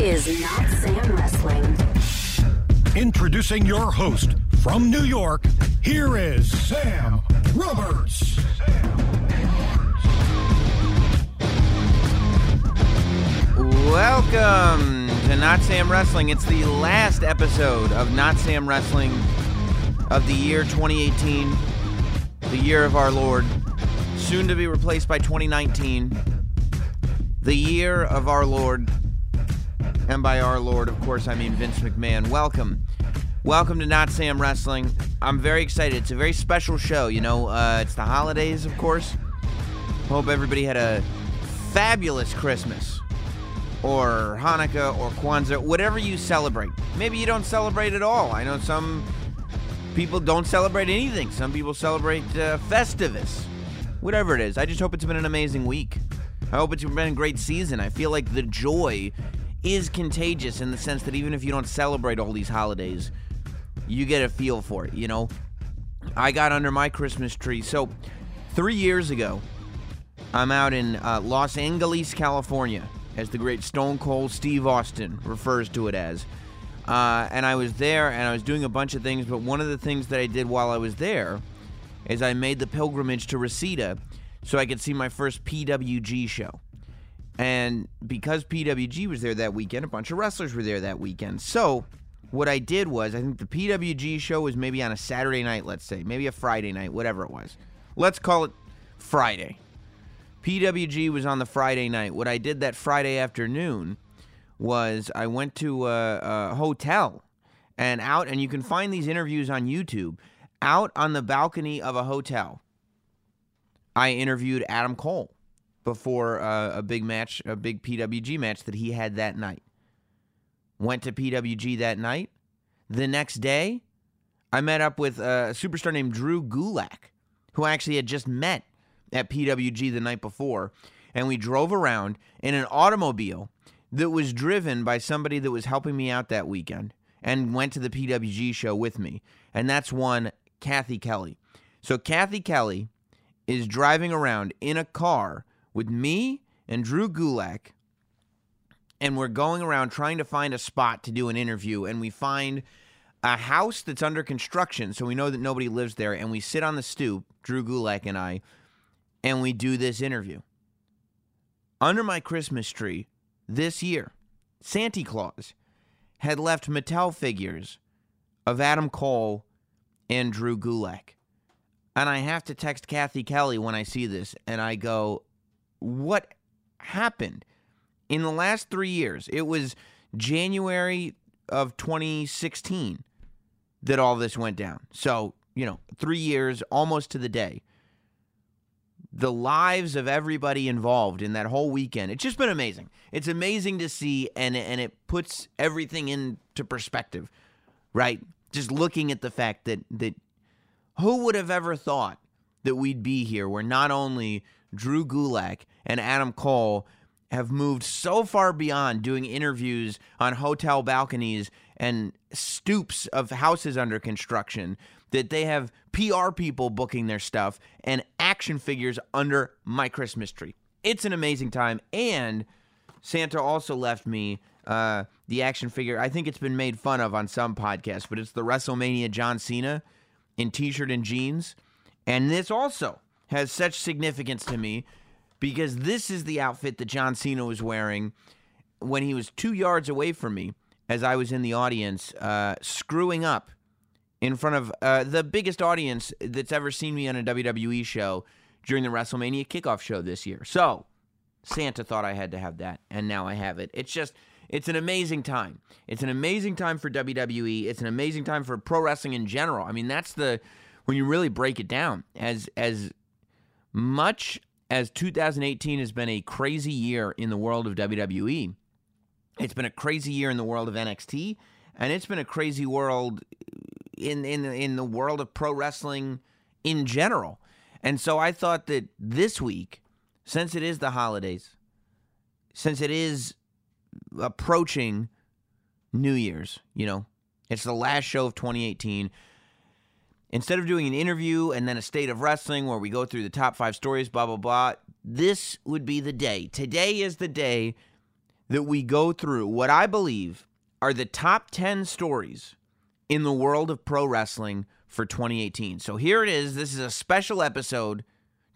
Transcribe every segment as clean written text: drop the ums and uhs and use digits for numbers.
is Not Sam Wrestling. Introducing your host from New York, here is Sam Roberts. Welcome to Not Sam Wrestling. It's the last episode of Not Sam Wrestling of the year 2018, the year of our Lord, soon to be replaced by 2019, the year of our Lord. And by our Lord, of course, I mean Vince McMahon. Welcome. Welcome to Not Sam Wrestling. I'm very excited. It's a very special show. It's the holidays, of course. Hope everybody had a fabulous Christmas, or Hanukkah, or Kwanzaa, whatever you celebrate. Maybe you don't celebrate at all. I know some people don't celebrate anything. Some people celebrate Festivus. Whatever it is. I just hope it's been an amazing week. I hope it's been a great season. I feel like the joy is contagious in the sense that even if you don't celebrate all these holidays, you get a feel for it, I got under my Christmas tree. So, 3 years ago, I'm out in Los Angeles, California, as the great Stone Cold Steve Austin refers to it as. And I was there, and I was doing a bunch of things, but one of the things that I did while I was there is I made the pilgrimage to Reseda so I could see my first PWG show. And because PWG was there that weekend, a bunch of wrestlers were there that weekend. So what I did was, I think the PWG show was maybe on a Saturday night, let's say, maybe a Friday night, whatever it was. Let's call it Friday. PWG was on the Friday night. What I did that Friday afternoon was I went to a hotel and you can find these interviews on YouTube, out on the balcony of a hotel. I interviewed Adam Cole before a big PWG match that he had that night. Went to PWG that night. The next day, I met up with a superstar named Drew Gulak, who I actually had just met at PWG the night before. And we drove around in an automobile that was driven by somebody that was helping me out that weekend and went to the PWG show with me. And that's one Kathy Kelly. So Kathy Kelly is driving around in a car with me and Drew Gulak, and we're going around trying to find a spot to do an interview, and we find a house that's under construction, so we know that nobody lives there, and we sit on the stoop, Drew Gulak and I, and we do this interview. Under my Christmas tree this year, Santa Claus had left Mattel figures of Adam Cole and Drew Gulak. And I have to text Kathy Kelly when I see this, and I go, what happened? In the last 3 years, it was January of 2016 that all this went down. So, 3 years, almost to the day. The lives of everybody involved in that whole weekend, it's just been amazing. It's amazing to see, and it puts everything into perspective, right? Just looking at the fact that who would have ever thought that we'd be here where not only Drew Gulak and Adam Cole have moved so far beyond doing interviews on hotel balconies and stoops of houses under construction, that they have PR people booking their stuff and action figures under my Christmas tree. It's an amazing time. And Santa also left me the action figure. I think it's been made fun of on some podcasts, but it's the WrestleMania John Cena in t-shirt and jeans. And this also has such significance to me because this is the outfit that John Cena was wearing when he was 2 yards away from me as I was in the audience screwing up in front of the biggest audience that's ever seen me on a WWE show during the WrestleMania kickoff show this year. So Santa thought I had to have that, and now I have it. It's an amazing time. It's an amazing time for WWE. It's an amazing time for pro wrestling in general. I mean, when you really break it down, as much as 2018 has been a crazy year in the world of WWE, it's been a crazy year in the world of NXT, and it's been a crazy world in the world of pro wrestling in general. And so I thought that this week, since it is the holidays, since it is approaching New Year's, it's the last show of 2018, instead of doing an interview and then a state of wrestling where we go through the top 5 stories, blah, blah, blah, this would be the day. Today is the day that we go through what I believe are the top 10 stories in the world of pro wrestling for 2018. So here it is. This is a special episode,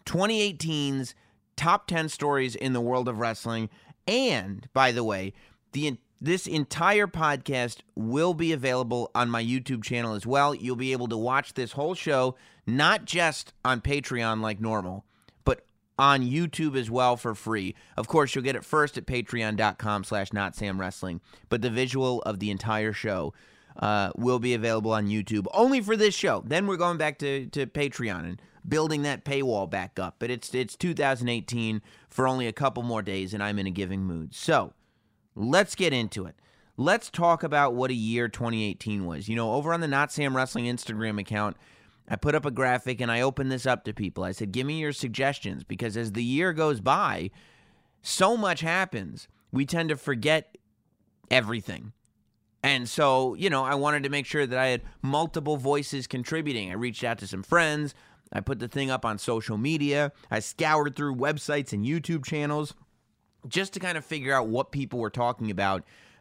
2018's top 10 stories in the world of wrestling. And, by the way, this entire podcast will be available on my YouTube channel as well. You'll be able to watch this whole show, not just on Patreon like normal, but on YouTube as well for free. Of course, you'll get it first at patreon.com/NotSamWrestling, but the visual of the entire show will be available on YouTube only for this show. Then we're going back to Patreon and building that paywall back up. But it's 2018 for only a couple more days, and I'm in a giving mood. So let's get into it. Let's talk about what a year 2018 was. You know, over on the Not Sam Wrestling Instagram account, I put up a graphic and I opened this up to people. I said, give me your suggestions, because as the year goes by, so much happens. We tend to forget everything. And so, you know, I wanted to make sure that I had multiple voices contributing. I reached out to some friends. I put the thing up on social media. I scoured through websites and YouTube channels just to kind of figure out what people were talking about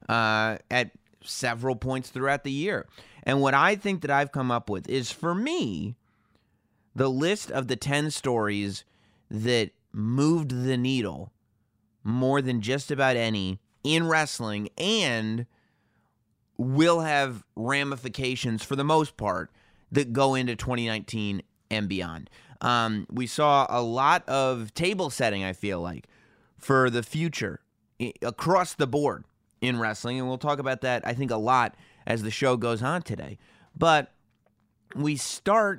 at several points throughout the year. And what I think that I've come up with is, for me, the list of the 10 stories that moved the needle more than just about any in wrestling and will have ramifications, for the most part, that go into 2019 and beyond. We saw a lot of table setting, I feel like, for the future across the board in wrestling, and we'll talk about that, I think, a lot as the show goes on today. But we start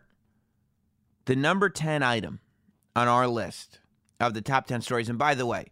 the number 10 item on our list of the top 10 stories. And by the way,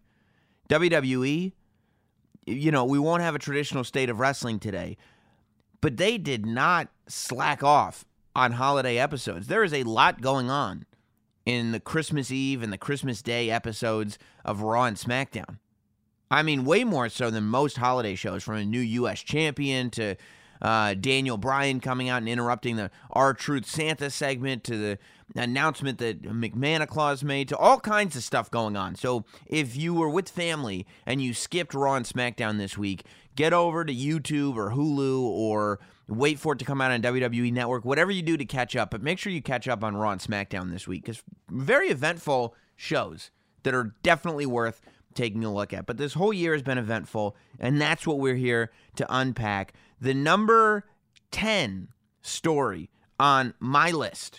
WWE, you know, we won't have a traditional state of wrestling today, but they did not slack off on holiday episodes. There is a lot going on in the Christmas Eve and the Christmas Day episodes of Raw and SmackDown. I mean, way more so than most holiday shows, from a new U.S. champion to Daniel Bryan coming out and interrupting the R-Truth Santa segment, to the announcement that McMahon-a-Claus made, to all kinds of stuff going on. So if you were with family and you skipped Raw and SmackDown this week, get over to YouTube or Hulu, or wait for it to come out on WWE Network, whatever you do to catch up. But make sure you catch up on Raw and SmackDown this week, because very eventful shows that are definitely worth taking a look at. But this whole year has been eventful, and that's what we're here to unpack. The number 10 story on my list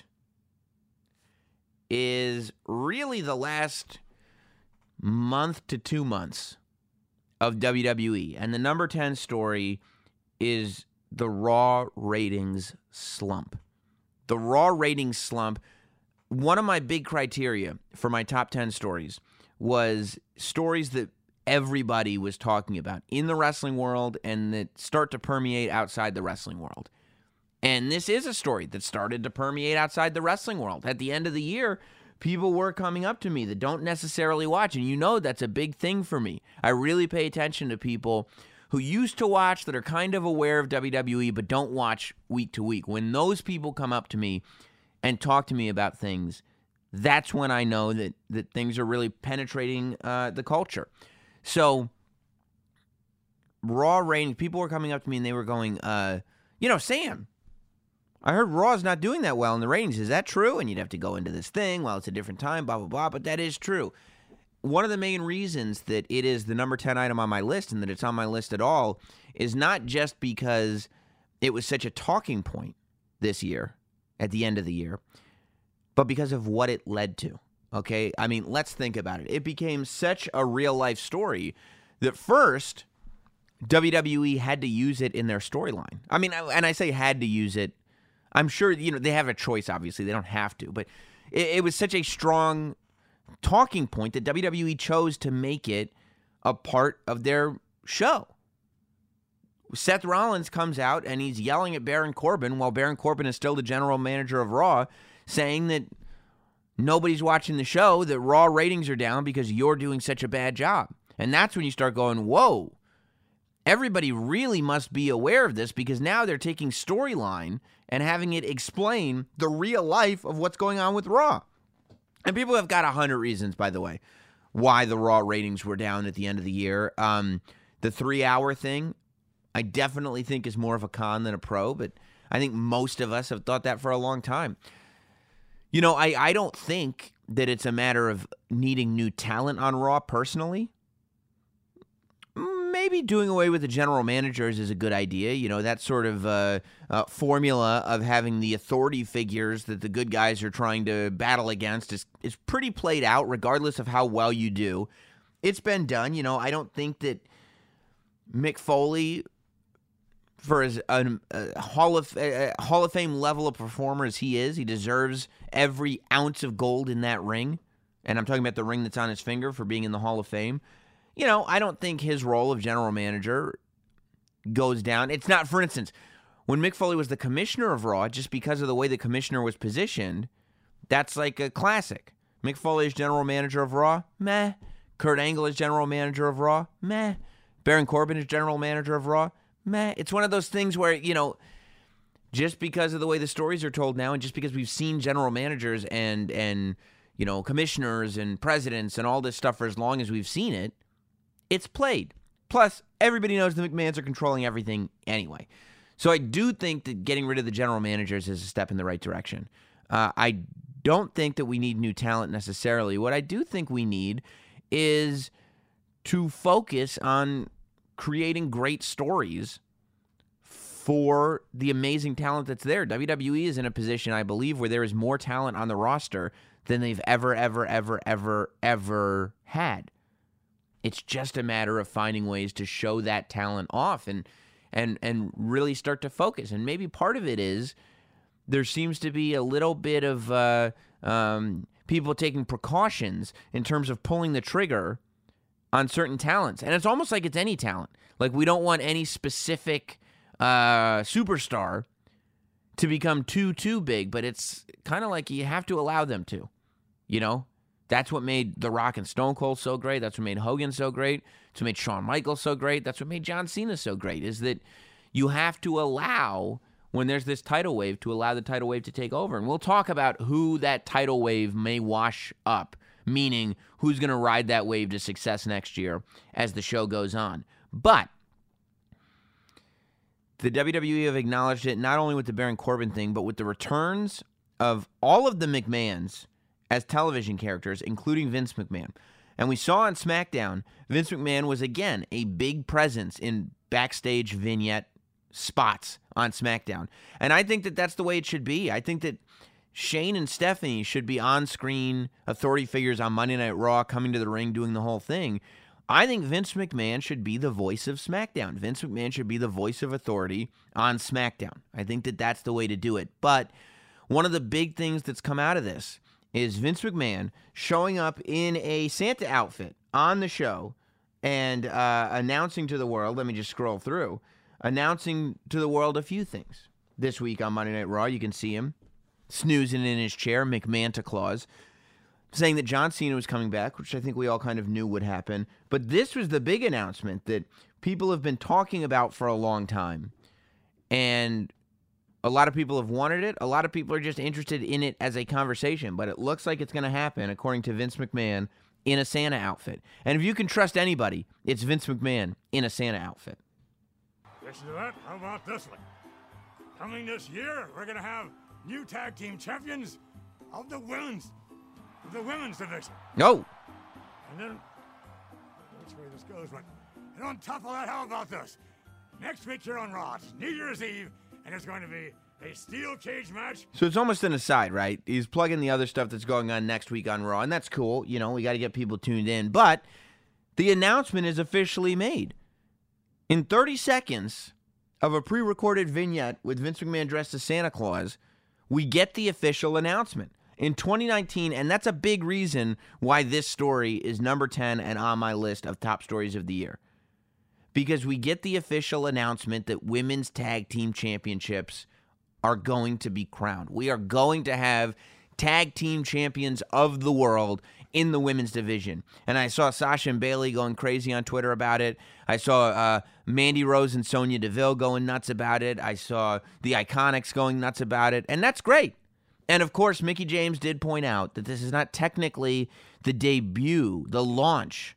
is really the last month to 2 months of WWE. And the number 10 story is the Raw ratings slump. The Raw ratings slump, one of my big criteria for my top 10 stories was stories that everybody was talking about in the wrestling world and that start to permeate outside the wrestling world. And this is a story that started to permeate outside the wrestling world. At the end of the year, people were coming up to me that don't necessarily watch, and you know that's a big thing for me. I really pay attention to people who used to watch, that are kind of aware of WWE but don't watch week to week. When those people come up to me and talk to me about things, that's when I know that things are really penetrating the culture. So, Raw ratings, people were coming up to me and they were going, Sam, I heard Raw's not doing that well in the ratings. Is that true? And you'd have to go into this thing, well, it's a different time, blah, blah, blah, but that is true. One of the main reasons that it is the number 10 item on my list, and that it's on my list at all, is not just because it was such a talking point this year, at the end of the year, but because of what it led to, okay? I mean, let's think about it. It became such a real-life story that first, WWE had to use it in their storyline. I mean, and I say had to use it. I'm sure, they have a choice, obviously. They don't have to. But it was such a strong talking point that WWE chose to make it a part of their show. Seth Rollins comes out and he's yelling at Baron Corbin while Baron Corbin is still the general manager of Raw, saying that nobody's watching the show, that Raw ratings are down because you're doing such a bad job. And that's when you start going, whoa, everybody really must be aware of this, because now they're taking storyline and having it explain the real life of what's going on with Raw. And people have got 100 reasons, by the way, why the Raw ratings were down at the end of the year. The 3-hour thing, I definitely think is more of a con than a pro, but I think most of us have thought that for a long time. You know, I don't think that it's a matter of needing new talent on Raw personally. Maybe doing away with the general managers is a good idea. You know, that sort of formula of having the authority figures that the good guys are trying to battle against is pretty played out, regardless of how well you do. It's been done. You know, I don't think that Mick Foley, for as a Hall of Fame level of performer as he is, he deserves every ounce of gold in that ring. And I'm talking about the ring that's on his finger for being in the Hall of Fame. You know, I don't think his role of general manager goes down. It's not, for instance, when Mick Foley was the commissioner of Raw, just because of the way the commissioner was positioned, that's like a classic. Mick Foley is general manager of Raw, meh. Kurt Angle is general manager of Raw, meh. Baron Corbin is general manager of Raw, meh. It's one of those things where, you know, just because of the way the stories are told now, and just because we've seen general managers and you know, commissioners and presidents and all this stuff for as long as we've seen it, it's played. Plus, everybody knows the McMahons are controlling everything anyway. So I do think that getting rid of the general managers is a step in the right direction. I don't think that we need new talent necessarily. What I do think we need is to focus on creating great stories for the amazing talent that's there. WWE is in a position, I believe, where there is more talent on the roster than they've ever had. It's just a matter of finding ways to show that talent off and really start to focus. And maybe part of it is there seems to be a little bit of people taking precautions in terms of pulling the trigger on certain talents. And it's almost like it's any talent. Like, we don't want any specific superstar to become too big, but it's kind of like you have to allow them to, you know? That's what made The Rock and Stone Cold so great. That's what made Hogan so great. That's what made Shawn Michaels so great. That's what made John Cena so great, is that you have to allow, when there's this tidal wave, to allow the tidal wave to take over. And we'll talk about who that tidal wave may wash up, meaning who's going to ride that wave to success next year as the show goes on. But the WWE have acknowledged it, not only with the Baron Corbin thing, but with the returns of all of the McMahons as television characters, including Vince McMahon. And we saw on SmackDown, Vince McMahon was, again, a big presence in backstage vignette spots on SmackDown. And I think that that's the way it should be. I think that Shane and Stephanie should be on-screen authority figures on Monday Night Raw, coming to the ring, doing the whole thing. I think Vince McMahon should be the voice of SmackDown. Vince McMahon should be the voice of authority on SmackDown. I think that that's the way to do it. But one of the big things that's come out of this is Vince McMahon showing up in a Santa outfit on the show and announcing to the world, let me just scroll through, announcing to the world a few things. This week on Monday Night Raw, you can see him snoozing in his chair, McManta Claus, saying that John Cena was coming back, which I think we all kind of knew would happen. But this was the big announcement that people have been talking about for a long time. And a lot of people have wanted it. A lot of people are just interested in it as a conversation. But it looks like it's going to happen, according to Vince McMahon, in a Santa outfit. And if you can trust anybody, it's Vince McMahon in a Santa outfit. Listen to that. How about this one? Coming this year, we're going to have new tag team champions of the women's division. No. And then, which way this goes, but and on top of that, how about this? Next week here on Raw, it's New Year's Eve, and it's going to be a steel cage match. So it's almost an aside, right? He's plugging the other stuff that's going on next week on Raw, and that's cool. You know, we got to get people tuned in. But the announcement is officially made. In 30 seconds of a pre-recorded vignette with Vince McMahon dressed as Santa Claus, we get the official announcement. In 2019, and that's a big reason why this story is number 10 and on my list of top stories of the year. Because we get the official announcement that women's tag team championships are going to be crowned. We are going to have tag team champions of the world in the women's division. And I saw Sasha and Bayley going crazy on Twitter about it. I saw Mandy Rose and Sonya Deville going nuts about it. I saw the Iconics going nuts about it. And that's great. And, of course, Mickie James did point out that this is not technically the debut, the launch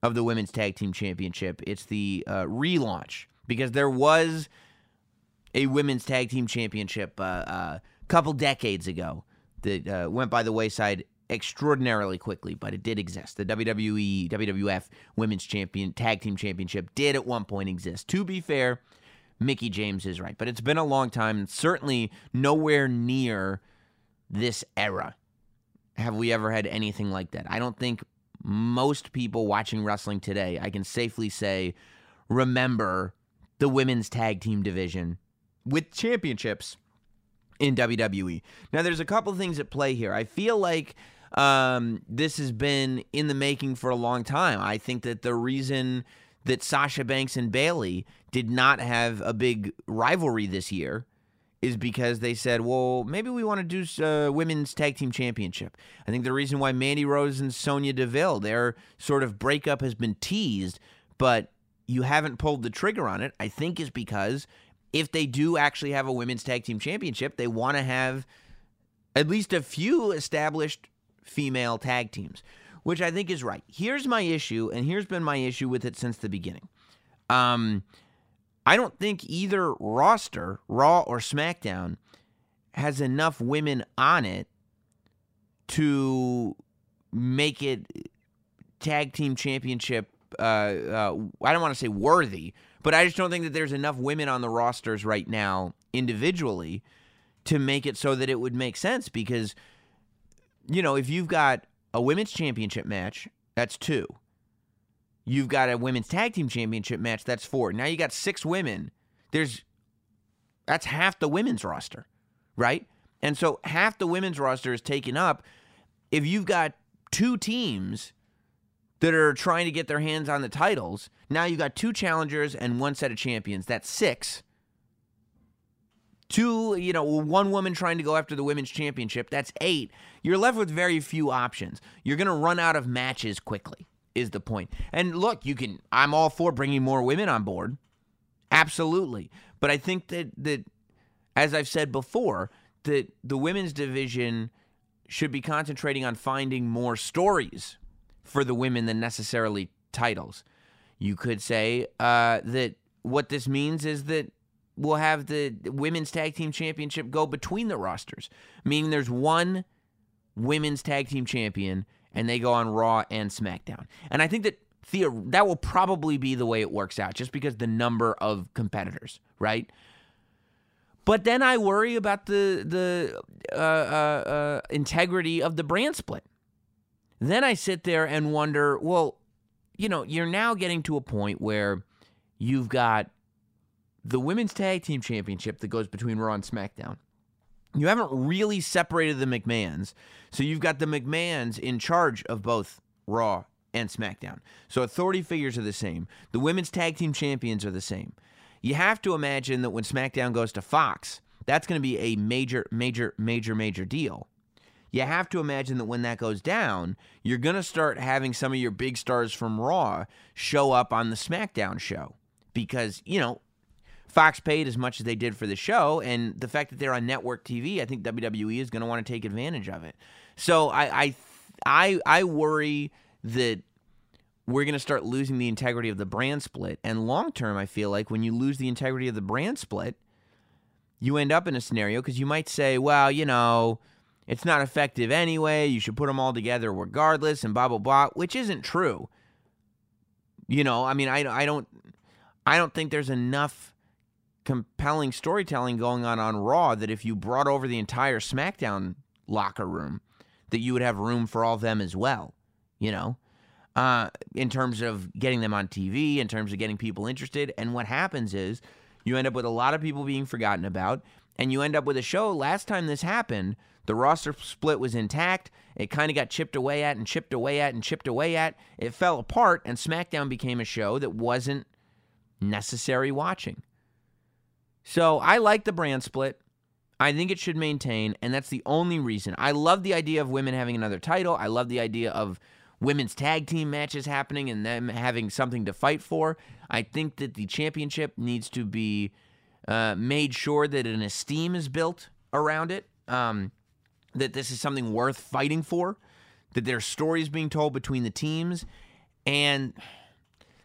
of the Women's Tag Team Championship. It's the relaunch, because there was a Women's Tag Team Championship a couple decades ago that went by the wayside extraordinarily quickly, but it did exist. The WWE, WWF Women's Tag Team Championship did at one point exist. To be fair, Mickie James is right, but it's been a long time, and certainly nowhere near this era have we ever had anything like that. I don't think most people watching wrestling today, I can safely say, remember the women's tag team division with championships in WWE. Now, there's a couple things at play here. I feel like this has been in the making for a long time. I think that the reason that Sasha Banks and Bayley did not have a big rivalry this year is because they said, well, maybe we want to do women's tag team championship. I think the reason why Mandy Rose and Sonya Deville, their sort of breakup has been teased, but you haven't pulled the trigger on it, I think is because if they do actually have a women's tag team championship, they want to have at least a few established female tag teams, which I think is right. Here's my issue, and here's been my issue with it since the beginning. I don't think either roster, Raw or SmackDown, has enough women on it to make it tag team championship, I don't want to say worthy, but I just don't think that there's enough women on the rosters right now individually to make it so that it would make sense, because, you know, if you've got a women's championship match, that's 2. You've got a women's tag team championship match, that's 4. Now you got 6 women. That's half the women's roster, right? And so half the women's roster is taken up. If you've got 2 teams that are trying to get their hands on the titles, now you've got 2 challengers and 1 set of champions. That's 6. 1 woman trying to go after the women's championship, that's 8. You're left with very few options. You're going to run out of matches quickly, is the point. And look, I'm all for bringing more women on board. Absolutely. But I think that as I've said before, that the women's division should be concentrating on finding more stories for the women than necessarily titles. You could say that what this means is that we'll have the women's tag team championship go between the rosters, meaning there's 1 women's tag team champion and they go on Raw and SmackDown. And I think that that will probably be the way it works out, just because the number of competitors, right? But then I worry about the integrity of the brand split. Then I sit there and wonder, well, you're now getting to a point where you've got the women's tag team championship that goes between Raw and SmackDown. You haven't really separated the McMahons, so you've got the McMahons in charge of both Raw and SmackDown. So authority figures are the same. The women's tag team champions are the same. You have to imagine that when SmackDown goes to Fox, that's going to be a major, major, major, major deal. You have to imagine that when that goes down, you're going to start having some of your big stars from Raw show up on the SmackDown show because, Fox paid as much as they did for the show, and the fact that they're on network TV, I think WWE is going to want to take advantage of it. So I worry that we're going to start losing the integrity of the brand split, and long term, I feel like when you lose the integrity of the brand split, you end up in a scenario because you might say, well, it's not effective anyway, you should put them all together regardless, and blah, blah, blah, which isn't true. I don't think there's enough compelling storytelling going on Raw that if you brought over the entire SmackDown locker room, that you would have room for all of them as well, in terms of getting them on TV, in terms of getting people interested. And what happens is you end up with a lot of people being forgotten about, and you end up with a show. Last time this happened, the roster split was intact. It kind of got chipped away at and chipped away at and chipped away at. It fell apart, and SmackDown became a show that wasn't necessary watching. So I like the brand split. I think it should maintain, and that's the only reason. I love the idea of women having another title. I love the idea of women's tag team matches happening and them having something to fight for. I think that the championship needs to be made sure that an esteem is built around it, that this is something worth fighting for, that there's stories being told between the teams, and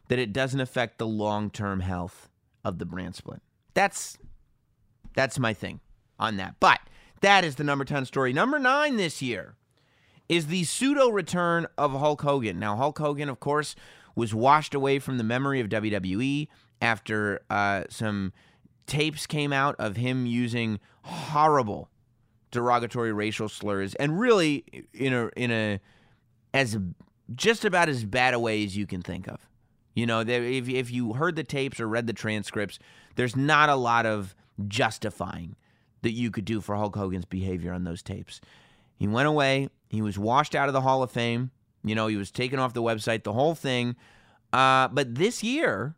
that it doesn't affect the long-term health of the brand split. That's my thing on that. But that is the number 10 story. Number 9 this year is the pseudo-return of Hulk Hogan. Now, Hulk Hogan, of course, was washed away from the memory of WWE after some tapes came out of him using horrible derogatory racial slurs, and really just about as bad a way as you can think of. You know, if you heard the tapes or read the transcripts, there's not a lot of justifying that you could do for Hulk Hogan's behavior on those tapes. He went away. He was washed out of the Hall of Fame. You know, he was taken off the website, the whole thing. But this year,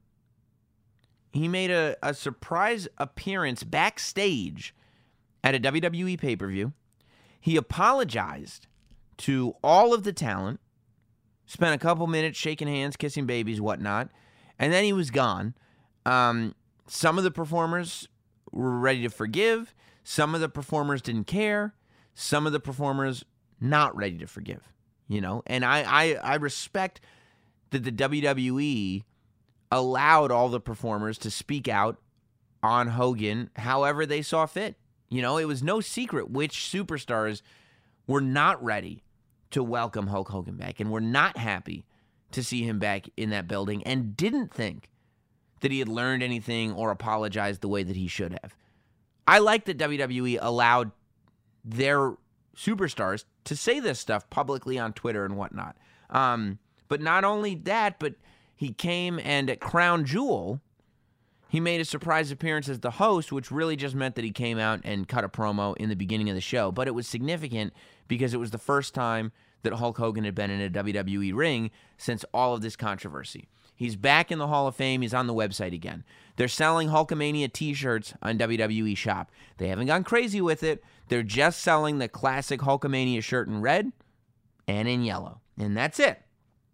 he made a surprise appearance backstage at a WWE pay-per-view. He apologized to all of the talent, spent a couple minutes shaking hands, kissing babies, whatnot, and then he was gone. Some of the performers were ready to forgive. Some of the performers didn't care. Some of the performers not ready to forgive. You know, and I respect that the WWE allowed all the performers to speak out on Hogan however they saw fit. You know, it was no secret which superstars were not ready to welcome Hulk Hogan back and were not happy to see him back in that building and didn't think that he had learned anything or apologized the way that he should have. I like that WWE allowed their superstars to say this stuff publicly on Twitter and whatnot. But not only that, but he came and at Crown Jewel, he made a surprise appearance as the host, which really just meant that he came out and cut a promo in the beginning of the show. But it was significant because it was the first time that Hulk Hogan had been in a WWE ring since all of this controversy. He's back in the Hall of Fame. He's on the website again. They're selling Hulkamania t-shirts on WWE Shop. They haven't gone crazy with it. They're just selling the classic Hulkamania shirt in red and in yellow. And that's it.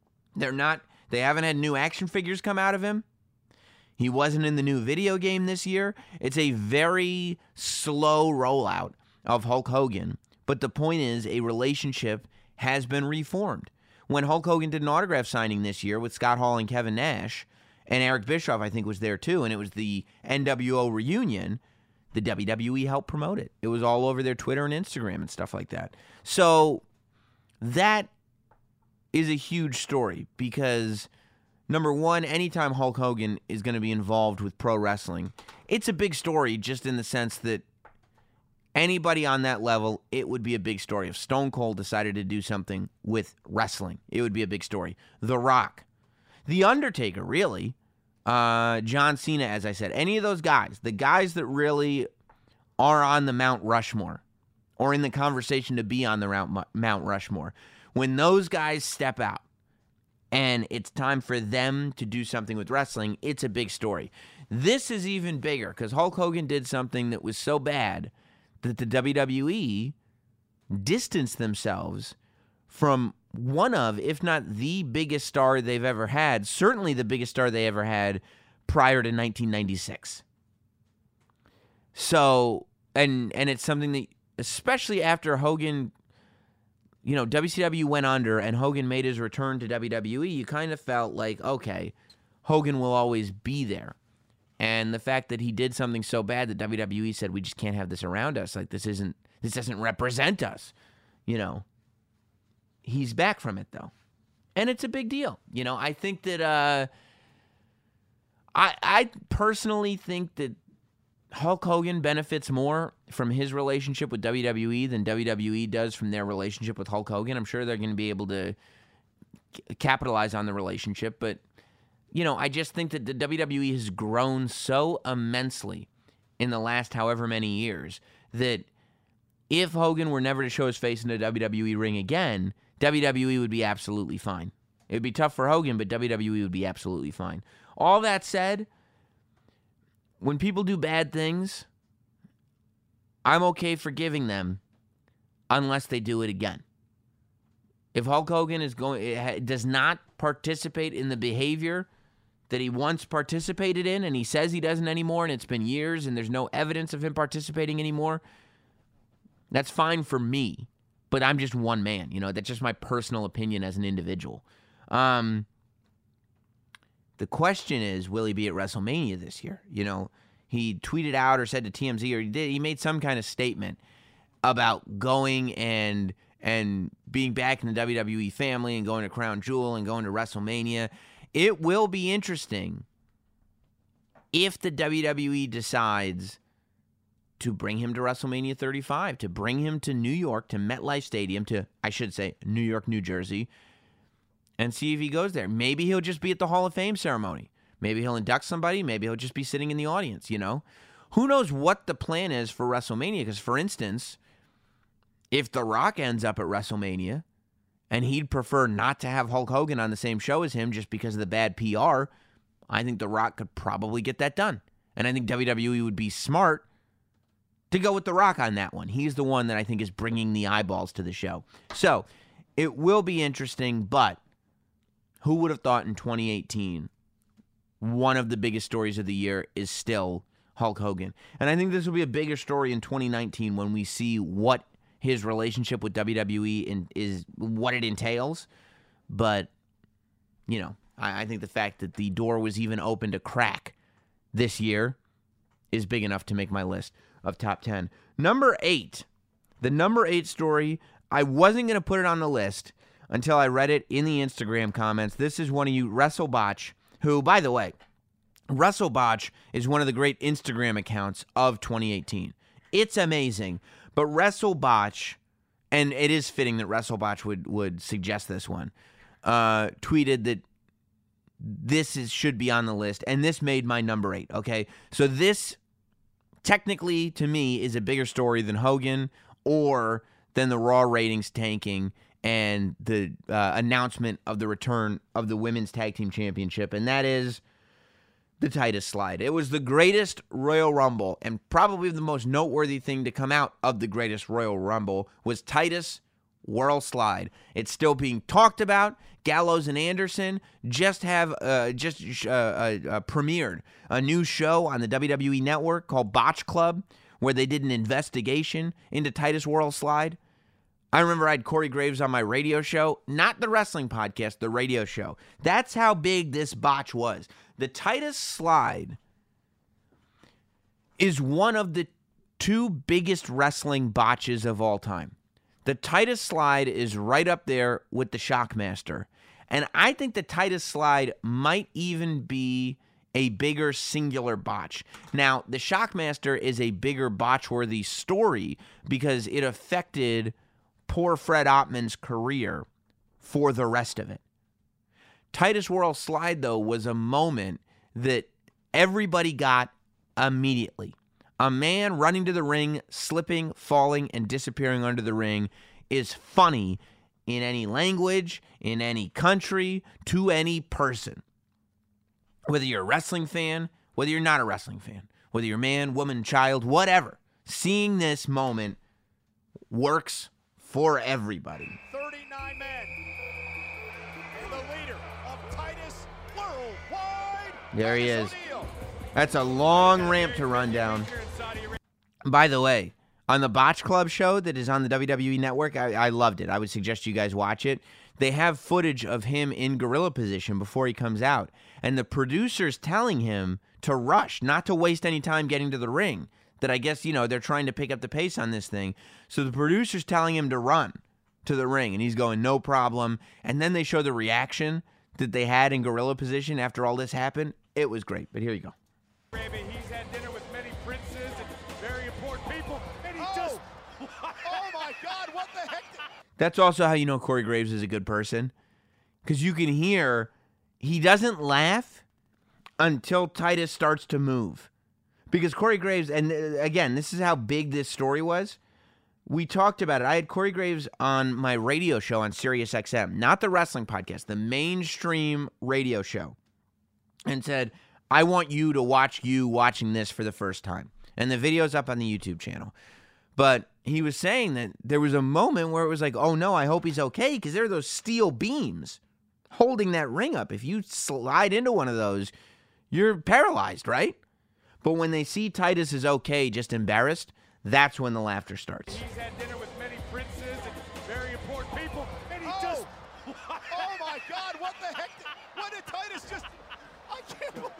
They haven't had new action figures come out of him. He wasn't in the new video game this year. It's a very slow rollout of Hulk Hogan. But the point is, a relationship has been reformed. When Hulk Hogan did an autograph signing this year with Scott Hall and Kevin Nash, and Eric Bischoff, I think, was there too, and it was the NWO reunion, the WWE helped promote it. It was all over their Twitter and Instagram and stuff like that. So that is a huge story because, number one, anytime Hulk Hogan is going to be involved with pro wrestling, it's a big story just in the sense that anybody on that level, it would be a big story. If Stone Cold decided to do something with wrestling, it would be a big story. The Rock, The Undertaker, really, John Cena, as I said, any of those guys, the guys that really are on the Mount Rushmore or in the conversation to be on the Mount Rushmore, when those guys step out and it's time for them to do something with wrestling, it's a big story. This is even bigger because Hulk Hogan did something that was so bad that the WWE distanced themselves from one of, if not the biggest star they've ever had, certainly the biggest star they ever had prior to 1996. So, and it's something that, especially after Hogan, you know, WCW went under and Hogan made his return to WWE, you kind of felt like, okay, Hogan will always be there. And the fact that he did something so bad that WWE said, we just can't have this around us. Like, this doesn't represent us. You know, he's back from it, though. And it's a big deal. You know, I think that, I personally think that Hulk Hogan benefits more from his relationship with WWE than WWE does from their relationship with Hulk Hogan. I'm sure they're going to be able to capitalize on the relationship, but you know, I just think that the WWE has grown so immensely in the last however many years that if Hogan were never to show his face in a WWE ring again, WWE would be absolutely fine. It would be tough for Hogan, but WWE would be absolutely fine. All that said, when people do bad things, I'm okay forgiving them unless they do it again. If Hulk Hogan does not participate in the behavior that he once participated in, and he says he doesn't anymore, and it's been years, and there's no evidence of him participating anymore, that's fine for me. But I'm just one man, you know, that's just my personal opinion as an individual. The question is, will he be at WrestleMania this year? You know, he tweeted out or said to TMZ, or he made some kind of statement about going and being back in the WWE family and going to Crown Jewel and going to WrestleMania. It will be interesting if the WWE decides to bring him to WrestleMania 35, to bring him to New York, to MetLife Stadium, to, I should say, New York, New Jersey, and see if he goes there. Maybe he'll just be at the Hall of Fame ceremony. Maybe he'll induct somebody. Maybe he'll just be sitting in the audience, you know? Who knows what the plan is for WrestleMania? Because, for instance, if The Rock ends up at WrestleMania and he'd prefer not to have Hulk Hogan on the same show as him just because of the bad PR, I think The Rock could probably get that done. And I think WWE would be smart to go with The Rock on that one. He's the one that I think is bringing the eyeballs to the show. So, it will be interesting, but who would have thought in 2018 one of the biggest stories of the year is still Hulk Hogan? And I think this will be a bigger story in 2019 when we see what his relationship with WWE is, what it entails. But, you know, I think the fact that the door was even open to crack this year is big enough to make my list of top 10. Number 8. The number 8 story, I wasn't going to put it on the list until I read it in the Instagram comments. This is one of you, WrestleBotch, who, by the way, WrestleBotch is one of the great Instagram accounts of 2018. It's amazing. But WrestleBotch, and it is fitting that WrestleBotch would suggest this one, tweeted that this should be on the list, and this made my number 8, okay? So this, technically, to me, is a bigger story than Hogan or than the Raw ratings tanking and the announcement of the return of the Women's Tag Team Championship, and that is the Titus slide. It was the greatest Royal Rumble, and probably the most noteworthy thing to come out of the greatest Royal Rumble was Titus World Slide. It's still being talked about. Gallows and Anderson just premiered a new show on the WWE Network called Botch Club, where they did an investigation into Titus World Slide. I remember I had Corey Graves on my radio show, not the wrestling podcast, the radio show. That's how big this botch was. The Titus slide is one of the 2 biggest wrestling botches of all time. The Titus slide is right up there with the Shockmaster. And I think the Titus slide might even be a bigger singular botch. Now, the Shockmaster is a bigger botch-worthy story because it affected poor Fred Ottman's career for the rest of it. Titus World Slide, though, was a moment that everybody got immediately. A man running to the ring, slipping, falling, and disappearing under the ring is funny in any language, in any country, to any person. Whether you're a wrestling fan, whether you're not a wrestling fan, whether you're man, woman, child, whatever. Seeing this moment works for everybody. 39 men. And the leader of Titus Worldwide. There he is. That's a long ramp to run down. By the way, on the Botch Club show that is on the WWE Network, I loved it. I would suggest you guys watch it. They have footage of him in gorilla position before he comes out. And the producer's telling him to rush, not to waste any time getting to the ring. That I guess, they're trying to pick up the pace on this thing. So the producer's telling him to run to the ring, and he's going, no problem. And then they show the reaction that they had in gorilla position after all this happened. It was great, but here you go. He's had dinner with many princes and very important people, and he just... Oh, my God, what the heck? That's also how you know Corey Graves is a good person, because you can hear he doesn't laugh until Titus starts to move. Because Corey Graves, and again, this is how big this story was. We talked about it. I had Corey Graves on my radio show on SiriusXM, not the wrestling podcast, the mainstream radio show, and said, I want you to watch you watching this for the first time. And the video's up on the YouTube channel. But he was saying that there was a moment where it was like, oh no, I hope he's okay, because there are those steel beams holding that ring up. If you slide into one of those, you're paralyzed, right? But when they see Titus is okay, just embarrassed, that's when the laughter starts. He's had dinner with many princes and very important people, and he just... Oh, my God, what the heck? What did Titus just...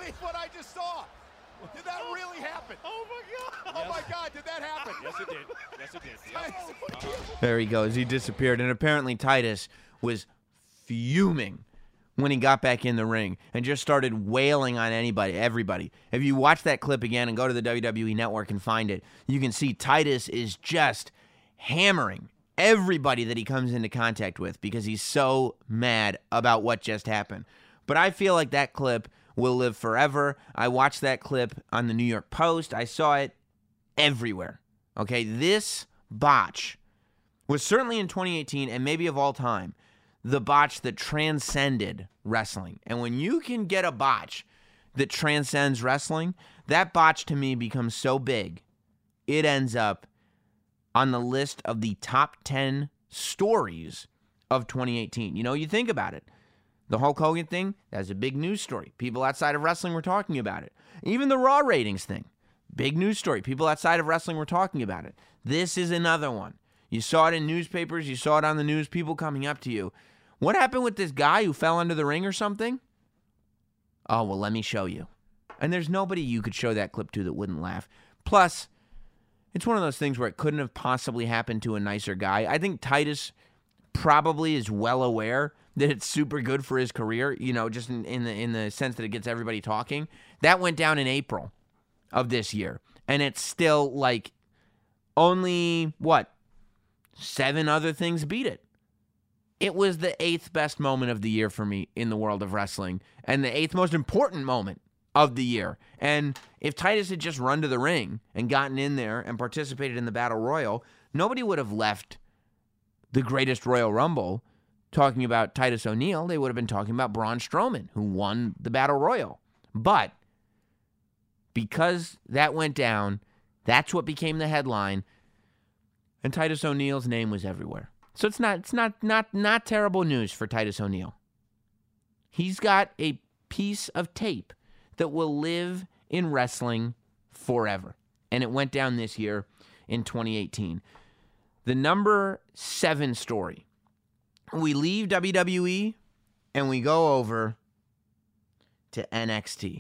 believe what I just saw. Did that really happen? Oh, my God. Oh, my God. Did that happen? Yes, it did. Yes, it did. Yep. There he goes. He disappeared. And apparently Titus was fuming when he got back in the ring and just started wailing on everybody. If you watch that clip again and go to the WWE Network and find it, you can see Titus is just hammering everybody that he comes into contact with because he's so mad about what just happened. But I feel like that clip will live forever. I watched that clip on the New York Post. I saw it everywhere. Okay, this botch was certainly in 2018 and maybe of all time, the botch that transcended wrestling. And when you can get a botch that transcends wrestling, that botch to me becomes so big, it ends up on the list of the top 10 stories of 2018. You know, you think about it. The Hulk Hogan thing, that's a big news story. People outside of wrestling were talking about it. Even the Raw ratings thing, big news story. People outside of wrestling were talking about it. This is another one. You saw it in newspapers. You saw it on the news. People coming up to you. What happened with this guy who fell under the ring or something? Oh, well, let me show you. And there's nobody you could show that clip to that wouldn't laugh. Plus, it's one of those things where it couldn't have possibly happened to a nicer guy. I think Titus probably is well aware that it's super good for his career, you know, just in the sense that it gets everybody talking. That went down in April of this year. And it's still like only, 7 other things beat it. It was the 8th best moment of the year for me in the world of wrestling and the 8th most important moment of the year. And if Titus had just run to the ring and gotten in there and participated in the Battle Royal, nobody would have left the greatest Royal Rumble talking about Titus O'Neil. They would have been talking about Braun Strowman, who won the Battle Royal. But because that went down, that's what became the headline, and Titus O'Neil's name was everywhere. So it's not terrible news for Titus O'Neil. He's got a piece of tape that will live in wrestling forever. And it went down this year in 2018. The number 7 story. We leave WWE and we go over to NXT.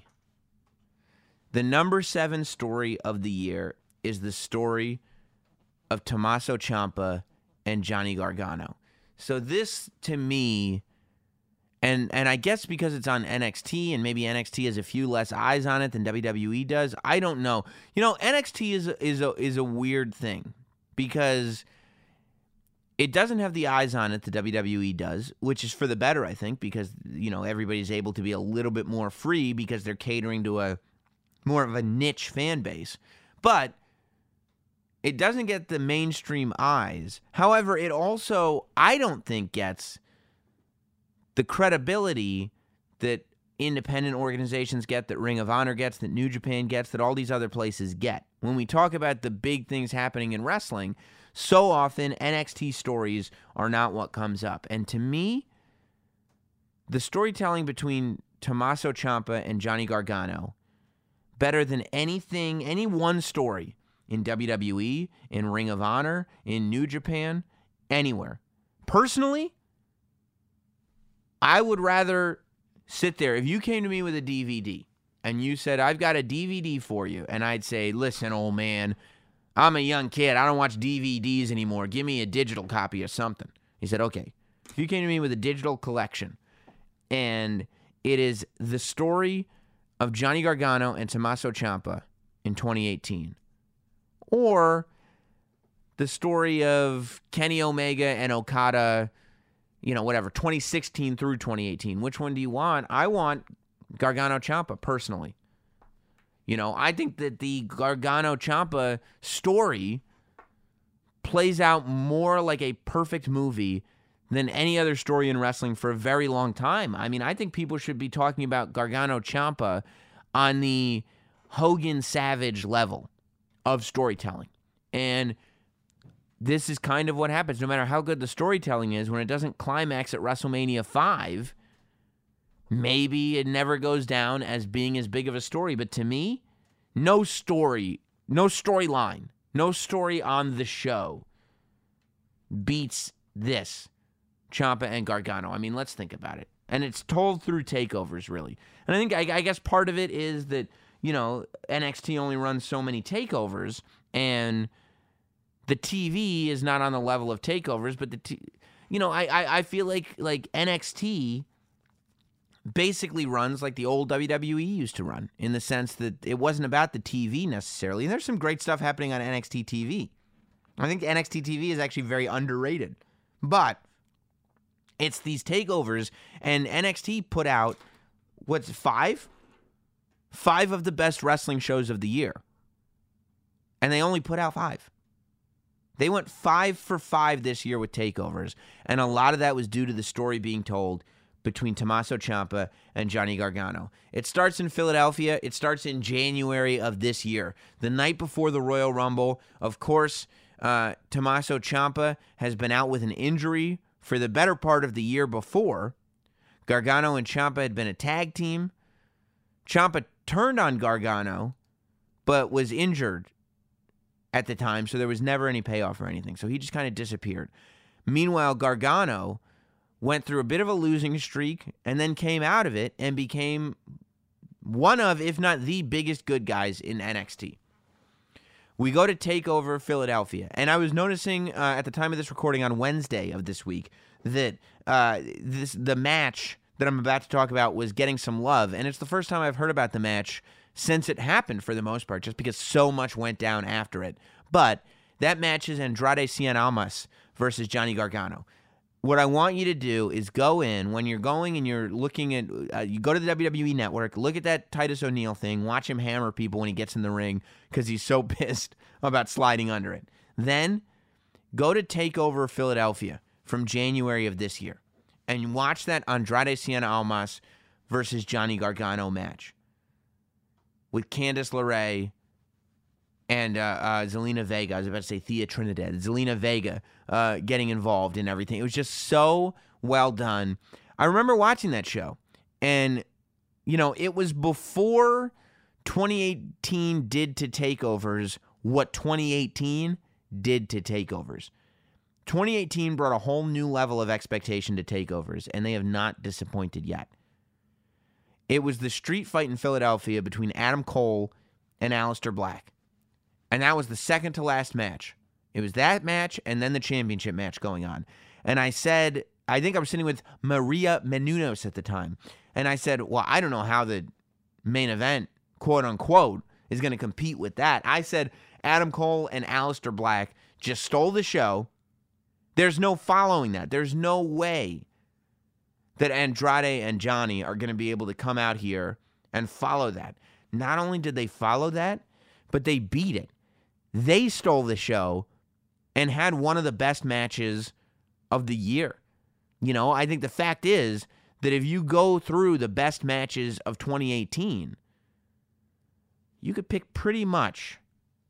The number 7 story of the year is the story of Tommaso Ciampa and Johnny Gargano. So this, to me, and I guess because it's on NXT and maybe NXT has a few less eyes on it than WWE does, I don't know. You know, NXT is a weird thing because it doesn't have the eyes on it that WWE does, which is for the better, I think, because, you know, everybody's able to be a little bit more free because they're catering to a more of a niche fan base. But it doesn't get the mainstream eyes. However, it also, I don't think, gets the credibility that independent organizations get, that Ring of Honor gets, that New Japan gets, that all these other places get. When we talk about the big things happening in wrestling, so often NXT stories are not what comes up. And to me, the storytelling between Tommaso Ciampa and Johnny Gargano, better than anything, any one story in WWE, in Ring of Honor, in New Japan, anywhere. Personally, I would rather sit there. If you came to me with a DVD and you said, I've got a DVD for you, and I'd say, listen, old man, I'm a young kid. I don't watch DVDs anymore. Give me a digital copy or something. He said, okay. If you came to me with a digital collection and it is the story of Johnny Gargano and Tommaso Ciampa in 2018, or the story of Kenny Omega and Okada, 2016 through 2018. Which one do you want? I want Gargano Ciampa, personally. I think that the Gargano Ciampa story plays out more like a perfect movie than any other story in wrestling for a very long time. I mean, I think people should be talking about Gargano Ciampa on the Hogan Savage level of storytelling. And this is kind of what happens. No matter how good the storytelling is, when it doesn't climax at WrestleMania 5, maybe it never goes down as being as big of a story. But to me, no storyline, no story on the show beats this, Ciampa and Gargano. I mean, let's think about it. And it's told through takeovers, really. And I think, I guess part of it is that, NXT only runs so many takeovers, and the TV is not on the level of takeovers, but I feel like NXT basically runs like the old WWE used to run, in the sense that it wasn't about the TV necessarily. And there's some great stuff happening on NXT TV. I think NXT TV is actually very underrated. But it's these takeovers, and NXT put out, what's 5? 5 of the best wrestling shows of the year. And they only put out 5. They went 5 for 5 this year with takeovers, and a lot of that was due to the story being told between Tommaso Ciampa and Johnny Gargano. It starts in Philadelphia. It starts in January of this year, the night before the Royal Rumble. Of course, Tommaso Ciampa has been out with an injury for the better part of the year before. Gargano and Ciampa had been a tag team. Ciampa turned on Gargano, but was injured at the time, so there was never any payoff or anything. So he just kind of disappeared. Meanwhile, Gargano went through a bit of a losing streak and then came out of it and became one of, if not the biggest good guys in NXT. We go to TakeOver Philadelphia, and I was noticing at the time of this recording on Wednesday of this week that the match that I'm about to talk about was getting some love, and it's the first time I've heard about the match since it happened, for the most part, just because so much went down after it. But that match is Andrade Cien Almas versus Johnny Gargano. What I want you to do is go in, when you're going and you're looking at, you go to the WWE Network, look at that Titus O'Neil thing, watch him hammer people when he gets in the ring because he's so pissed about sliding under it. Then go to TakeOver Philadelphia from January of this year and watch that Andrade Cien Almas versus Johnny Gargano match with Candice LeRae and Zelina Vega. I was about to say Thea Trinidad. Zelina Vega getting involved in everything. It was just so well done. I remember watching that show, and, it was before 2018 did to takeovers what 2018 did to takeovers. 2018 brought a whole new level of expectation to takeovers, and they have not disappointed yet. It was the street fight in Philadelphia between Adam Cole and Aleister Black. And that was the second to last match. It was that match and then the championship match going on. And I said, I think I was sitting with Maria Menounos at the time. And I said, well, I don't know how the main event, quote unquote, is going to compete with that. I said Adam Cole and Aleister Black just stole the show. There's no following that. There's no way that Andrade and Johnny are going to be able to come out here and follow that. Not only did they follow that, but they beat it. They stole the show and had one of the best matches of the year. I think the fact is that if you go through the best matches of 2018, you could pick pretty much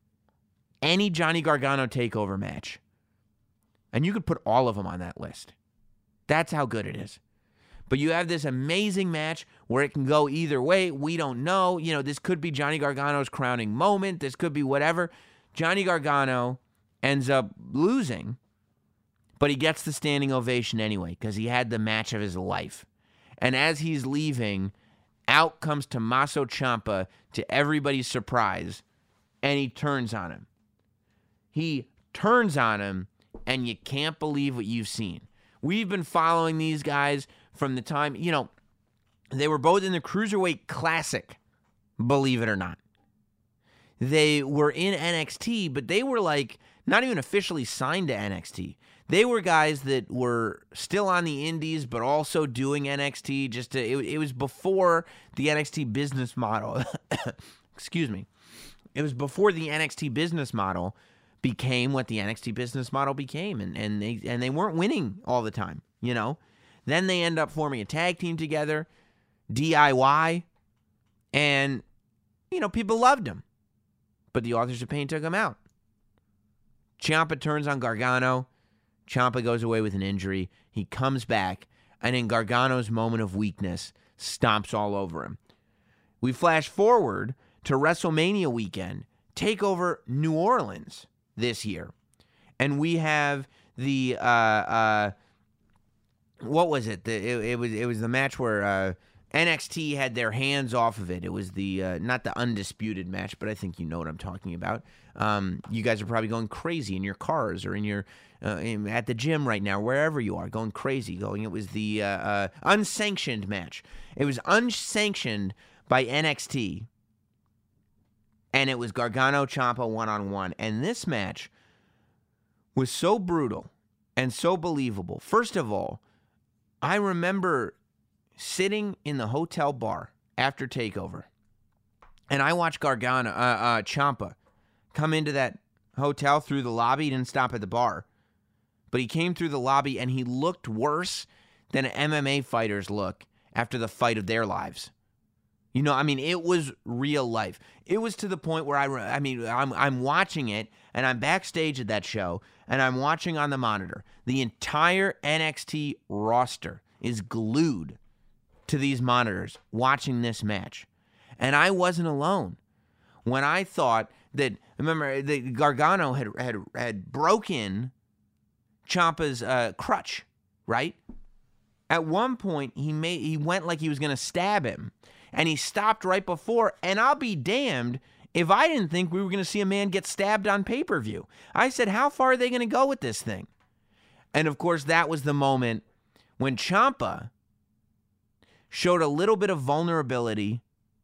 any Johnny Gargano takeover match, and you could put all of them on that list. That's how good it is. But you have this amazing match where it can go either way. We don't know. This could be Johnny Gargano's crowning moment. This could be whatever. Johnny Gargano ends up losing, but he gets the standing ovation anyway because he had the match of his life. And as he's leaving, out comes Tommaso Ciampa to everybody's surprise, and he turns on him. He turns on him, and you can't believe what you've seen. We've been following these guys from the time, they were both in the Cruiserweight Classic, believe it or not. They were in NXT, but they were not even officially signed to NXT. They were guys that were still on the indies, but also doing NXT. It was before the NXT business model. Excuse me. It was before the NXT business model became what the NXT business model became, and they weren't winning all the time, Then they end up forming a tag team together, DIY, and, people loved them. But the Authors of Pain took him out. Ciampa turns on Gargano. Ciampa goes away with an injury. He comes back, and in Gargano's moment of weakness, stomps all over him. We flash forward to WrestleMania weekend, TakeOver New Orleans this year. And we have the what was it? It was the match where NXT had their hands off of it. It was the not the undisputed match, but I think you know what I'm talking about. You guys are probably going crazy in your cars or in your at the gym right now, wherever you are, going crazy. It was the unsanctioned match. It was unsanctioned by NXT, and it was Gargano Ciampa 1-on-1. And this match was so brutal and so believable. First of all, I remember sitting in the hotel bar after TakeOver, and I watched Ciampa come into that hotel through the lobby. He didn't stop at the bar, but he came through the lobby, and he looked worse than MMA fighters look after the fight of their lives. You know, I mean, it was real life. It was to the point where I'm watching it, and I'm backstage at that show, and I'm watching on the monitor. The entire NXT roster is glued to these monitors watching this match. And I wasn't alone. When I thought that, remember, Gargano had broken Ciampa's crutch, right? At one point, he went like he was going to stab him, and he stopped right before, and I'll be damned if I didn't think we were going to see a man get stabbed on pay-per-view. I said, how far are they going to go with this thing? And, of course, that was the moment when Ciampa showed a little bit of vulnerability,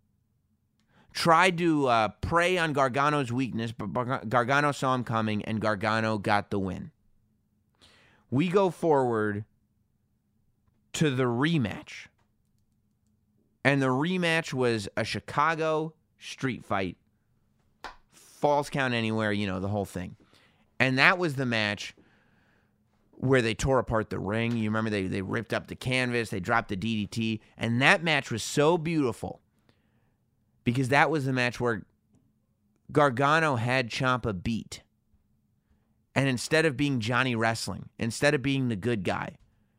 tried to prey on Gargano's weakness, but Gargano saw him coming, and Gargano got the win. We go forward to the rematch. And the rematch was a Chicago street fight. Falls count anywhere, you know, the whole thing. And that was the match where they tore apart the ring. You remember they ripped up the canvas, they dropped the DDT, and that match was so beautiful because that was the match where Gargano had Ciampa beat. And instead of being Johnny Wrestling, instead of being the good guy,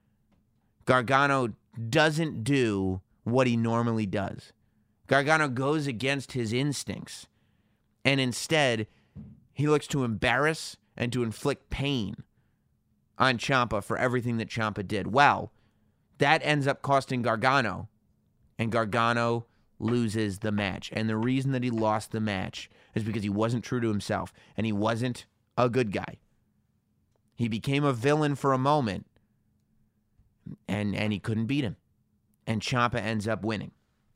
Gargano doesn't do what he normally does. Gargano goes against his instincts, and instead he looks to embarrass and to inflict pain on Ciampa for everything that Ciampa did. Well, that ends up costing Gargano, and Gargano loses the match. And the reason that he lost the match is because he wasn't true to himself, and he wasn't a good guy. He became a villain for a moment, and he couldn't beat him. And Ciampa ends up winning.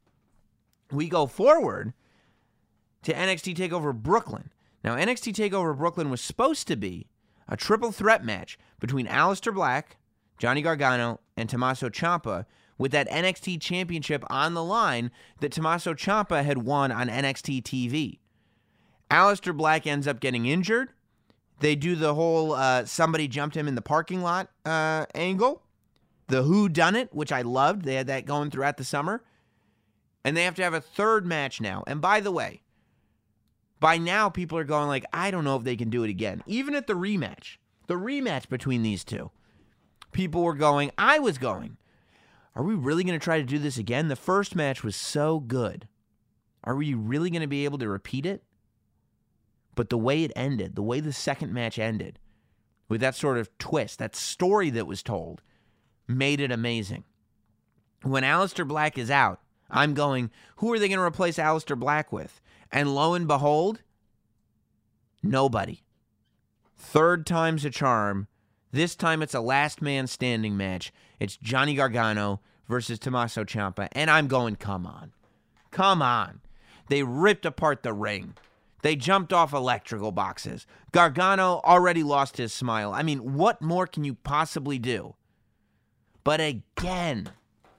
We go forward to NXT TakeOver Brooklyn. Now, NXT TakeOver Brooklyn was supposed to be a triple threat match between Aleister Black, Johnny Gargano, and Tommaso Ciampa, with that NXT championship on the line that Tommaso Ciampa had won on NXT TV. Aleister Black ends up getting injured. They do the whole somebody jumped him in the parking lot angle. The Who Done It, which I loved. They had that going throughout the summer. And they have to have a third match now. And by the way, by now people are going like, I don't know if they can do it again. Even at the rematch between these two, people were going, I was going, are we really going to try to do this again? The first match was so good. Are we really going to be able to repeat it? But the way it ended, the way the second match ended, with that sort of twist, that story that was told, made it amazing. When Aleister Black is out, I'm going, who are they going to replace Aleister Black with? And lo and behold, nobody. Third time's a charm. This time it's a last man standing match. It's Johnny Gargano versus Tommaso Ciampa. And I'm going, come on. Come on. They ripped apart the ring. They jumped off electrical boxes. Gargano already lost his smile. I mean, what more can you possibly do? But again,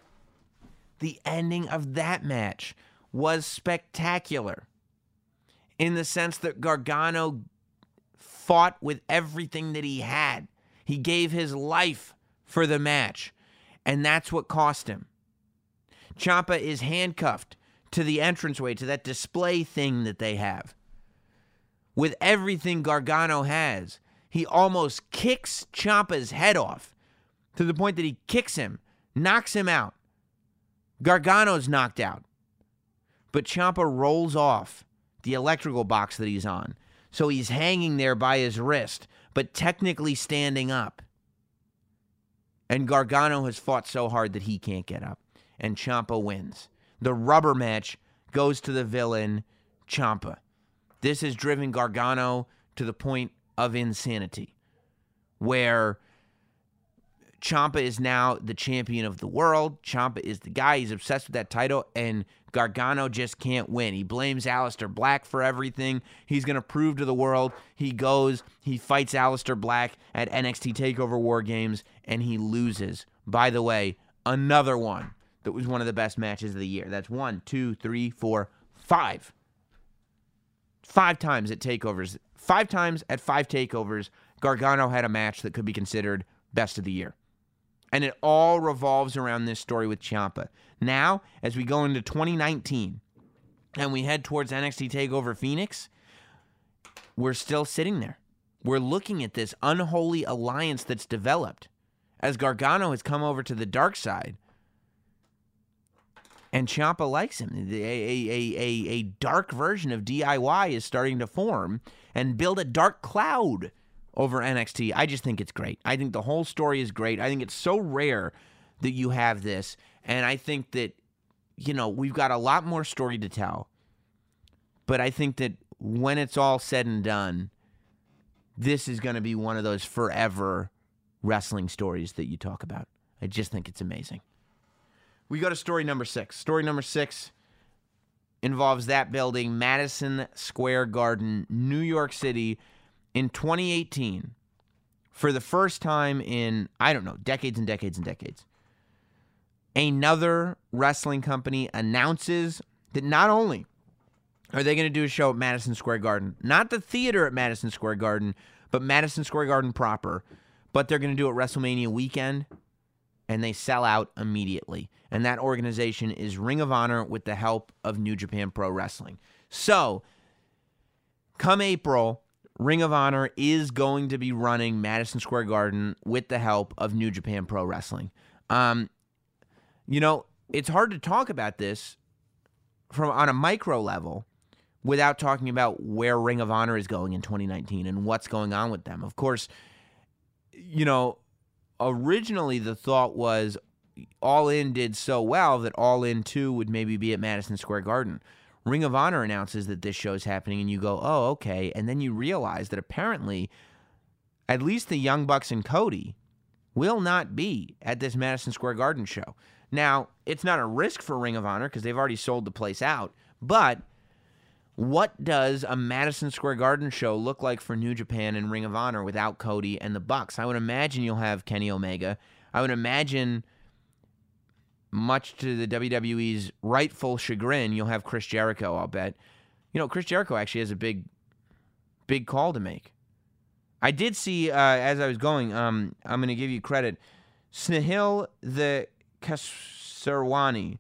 the ending of that match was spectacular in the sense that Gargano fought with everything that he had. He gave his life for the match, and that's what cost him. Ciampa is handcuffed to the entranceway, to that display thing that they have. With everything Gargano has, he almost kicks Ciampa's head off to the point that he kicks him, knocks him out. Gargano's knocked out. But Ciampa rolls off the electrical box that he's on. So he's hanging there by his wrist, but technically standing up. And Gargano has fought so hard that he can't get up. And Ciampa wins. The rubber match goes to the villain, Ciampa. This has driven Gargano to the point of insanity, where Ciampa is now the champion of the world. Ciampa is the guy. He's obsessed with that title, and Gargano just can't win. He blames Aleister Black for everything. He's going to prove to the world. He goes, he fights Aleister Black at NXT TakeOver War Games, and he loses. By the way, another one that was one of the best matches of the year. That's 1, 2, 3, 4, 5. 5 times at TakeOvers. 5 times at 5 TakeOvers, Gargano had a match that could be considered best of the year. And it all revolves around this story with Ciampa. Now, as we go into 2019 and we head towards NXT TakeOver Phoenix, we're still sitting there. We're looking at this unholy alliance that's developed as Gargano has come over to the dark side. And Ciampa likes him. A dark version of DIY is starting to form and build a dark cloud over NXT. I just think it's great. I think the whole story is great. I think it's so rare that you have this. And I think that, we've got a lot more story to tell. But I think that when it's all said and done, this is going to be one of those forever wrestling stories that you talk about. I just think it's amazing. We go to story number 6. Story number 6 involves that building, Madison Square Garden, New York City, in 2018, for the first time in, decades and decades and decades. Another wrestling company announces that not only are they going to do a show at Madison Square Garden, not the theater at Madison Square Garden, but Madison Square Garden proper, but they're going to do it WrestleMania weekend, and they sell out immediately. And that organization is Ring of Honor with the help of New Japan Pro Wrestling. So, come April, Ring of Honor is going to be running Madison Square Garden with the help of New Japan Pro Wrestling. It's hard to talk about this on a micro level without talking about where Ring of Honor is going in 2019 and what's going on with them. Of course, originally the thought was All In did so well that All In 2 would maybe be at Madison Square Garden. Ring of Honor announces that this show is happening, and you go, oh, okay. And then you realize that apparently at least the Young Bucks and Cody will not be at this Madison Square Garden show. Now, it's not a risk for Ring of Honor because they've already sold the place out, but what does a Madison Square Garden show look like for New Japan and Ring of Honor without Cody and the Bucks? I would imagine you'll have Kenny Omega. I would imagine, much to the WWE's rightful chagrin, you'll have Chris Jericho, I'll bet. Chris Jericho actually has a big call to make. I did see, as I was going, I'm going to give you credit, Snehal the Kasarwani.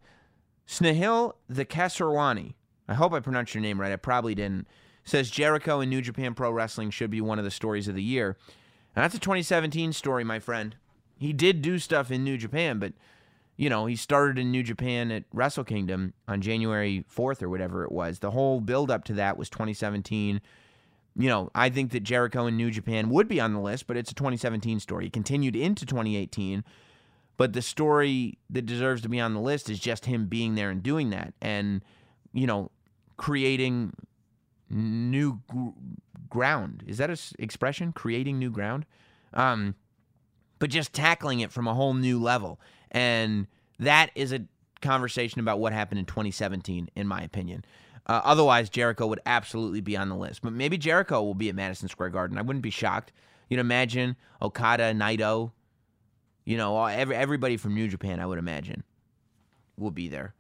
I hope I pronounced your name right. I probably didn't. Says Jericho and New Japan Pro Wrestling should be one of the stories of the year. And that's a 2017 story, my friend. He did do stuff in New Japan, but, he started in New Japan at Wrestle Kingdom on January 4th or whatever it was. The whole build-up to that was 2017. I think that Jericho and New Japan would be on the list, but it's a 2017 story. It continued into 2018, but the story that deserves to be on the list is just him being there and doing that. And, creating new ground. Is that an expression? Creating new ground? But just tackling it from a whole new level. And that is a conversation about what happened in 2017, in my opinion. Otherwise, Jericho would absolutely be on the list. But maybe Jericho will be at Madison Square Garden. I wouldn't be shocked. Imagine Okada, Naito, everybody from New Japan, I would imagine, will be there.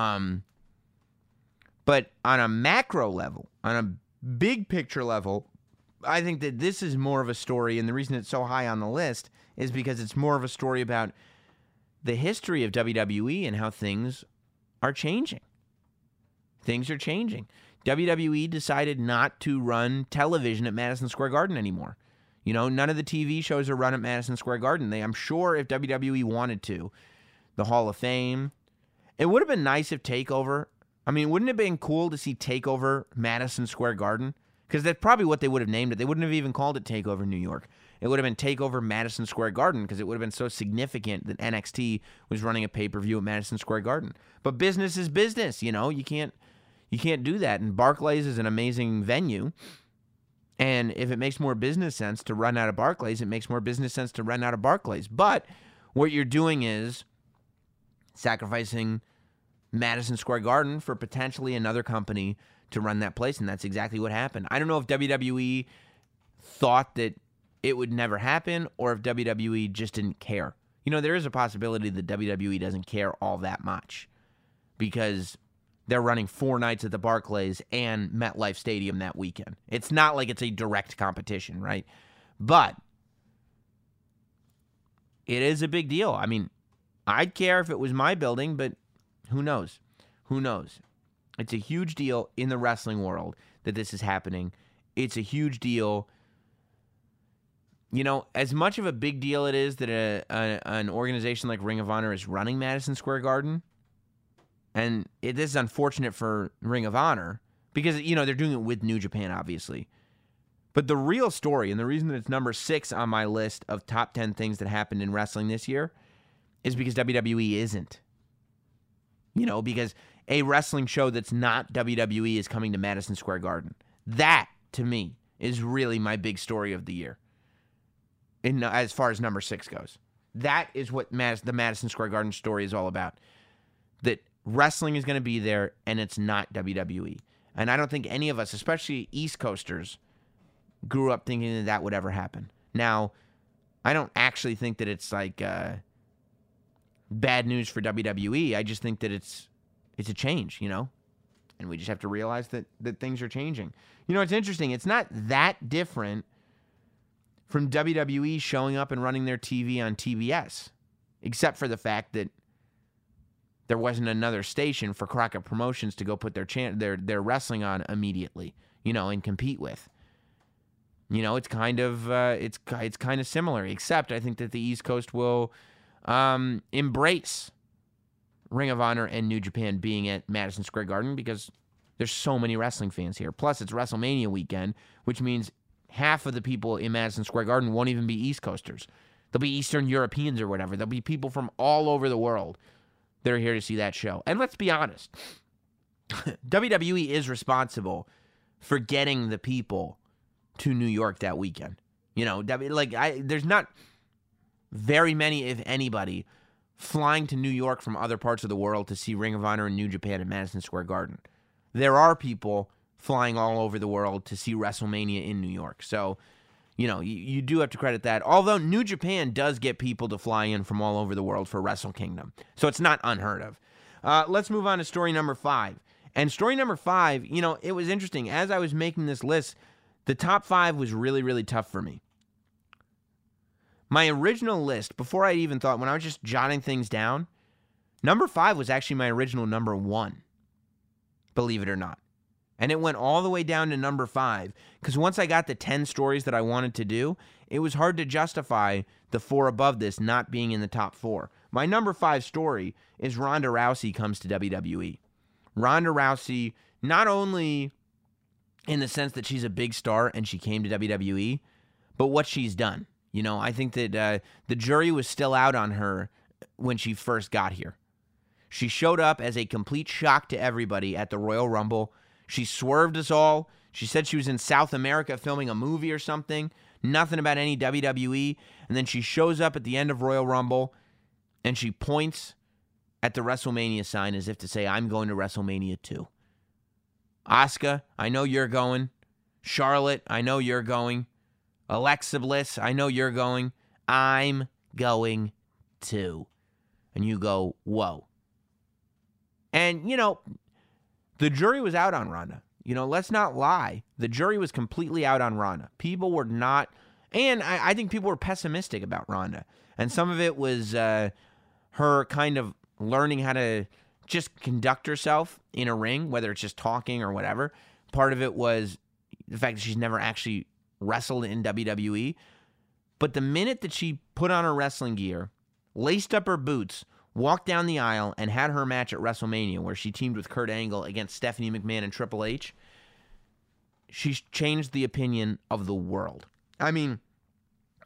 But on a macro level, on a big picture level, I think that this is more of a story, and the reason it's so high on the list is because it's more of a story about the history of WWE and how things are changing. Things are changing. WWE decided not to run television at Madison Square Garden anymore. None of the TV shows are run at Madison Square Garden. I'm sure if WWE wanted to, the Hall of Fame, it would have been nice if TakeOver, wouldn't it have been cool to see TakeOver Madison Square Garden? Because that's probably what they would have named it. They wouldn't have even called it TakeOver New York. It would have been TakeOver Madison Square Garden because it would have been so significant that NXT was running a pay-per-view at Madison Square Garden. But business is business, you know. You can't do that. And Barclays is an amazing venue. And if it makes more business sense to run out of Barclays, it makes more business sense to run out of Barclays. But what you're doing is sacrificing Madison Square Garden for potentially another company to run that place, and that's exactly what happened. I don't know if WWE thought that it would never happen or if WWE just didn't care. You know, there is a possibility that WWE doesn't care all that much because they're running 4 nights at the Barclays and MetLife Stadium that weekend. It's not like it's a direct competition, right? But it is a big deal. I mean, I'd care if it was my building, but who knows? Who knows? It's a huge deal in the wrestling world that this is happening. It's a huge deal. You know, as much of a big deal it is that an organization like Ring of Honor is running Madison Square Garden, and this is unfortunate for Ring of Honor because, you know, they're doing it with New Japan, obviously. But the real story, and the reason that it's number 6 on my list of top 10 things that happened in wrestling this year, is because WWE isn't. You know, because a wrestling show that's not WWE is coming to Madison Square Garden. That, to me, is really my big story of the year. As far as number 6 goes. That is what the Madison Square Garden story is all about. That wrestling is going to be there, and it's not WWE. And I don't think any of us, especially East Coasters, grew up thinking that that would ever happen. Now, I don't actually think that it's like bad news for WWE. I just think that it's a change, you know? And we just have to realize that things are changing. You know, it's interesting. It's not that different from WWE showing up and running their TV on TBS, except for the fact that there wasn't another station for Crockett Promotions to go put their wrestling on immediately, you know, and compete with. You know, it's kind of it's kind of similar, except I think that the East Coast will embrace Ring of Honor and New Japan being at Madison Square Garden because there's so many wrestling fans here. Plus, it's WrestleMania weekend, which means half of the people in Madison Square Garden won't even be East Coasters. They'll be Eastern Europeans or whatever. There'll be people from all over the world that are here to see that show. And let's be honest, WWE is responsible for getting the people to New York that weekend. You know, there's not very many, if anybody, flying to New York from other parts of the world to see Ring of Honor and New Japan at Madison Square Garden. There are people flying all over the world to see WrestleMania in New York. So, you know, you do have to credit that. Although New Japan does get people to fly in from all over the world for Wrestle Kingdom. So it's not unheard of. Let's move on to story number 5. And story number 5, you know, it was interesting. As I was making this list, the top 5 was really, really tough for me. My original list, before I even thought, when I was just jotting things down, number 5 was actually my original number 1, believe it or not. And it went all the way down to number 5, because once I got the 10 stories that I wanted to do, it was hard to justify the 4 above this not being in the top 4. My number 5 story is Ronda Rousey comes to WWE. Ronda Rousey, not only in the sense that she's a big star and she came to WWE, but what she's done. You know, I think that the jury was still out on her when she first got here. She showed up as a complete shock to everybody at the Royal Rumble. She swerved us all. She said she was in South America filming a movie or something. Nothing about any WWE. And then she shows up at the end of Royal Rumble and she points at the WrestleMania sign as if to say, I'm going to WrestleMania too. Asuka, I know you're going. Charlotte, I know you're going. Alexa Bliss, I know you're going. I'm going too. And you go, whoa. And, you know, the jury was out on Ronda. You know, let's not lie. The jury was completely out on Ronda. People were not, and I think people were pessimistic about Ronda. And some of it was her kind of learning how to just conduct herself in a ring, whether it's just talking or whatever. Part of it was the fact that she's never actually wrestled in WWE. But the minute that she put on her wrestling gear, laced up her boots, walked down the aisle, and had her match at WrestleMania, where she teamed with Kurt Angle against Stephanie McMahon and Triple H, she's changed the opinion of the world. I mean,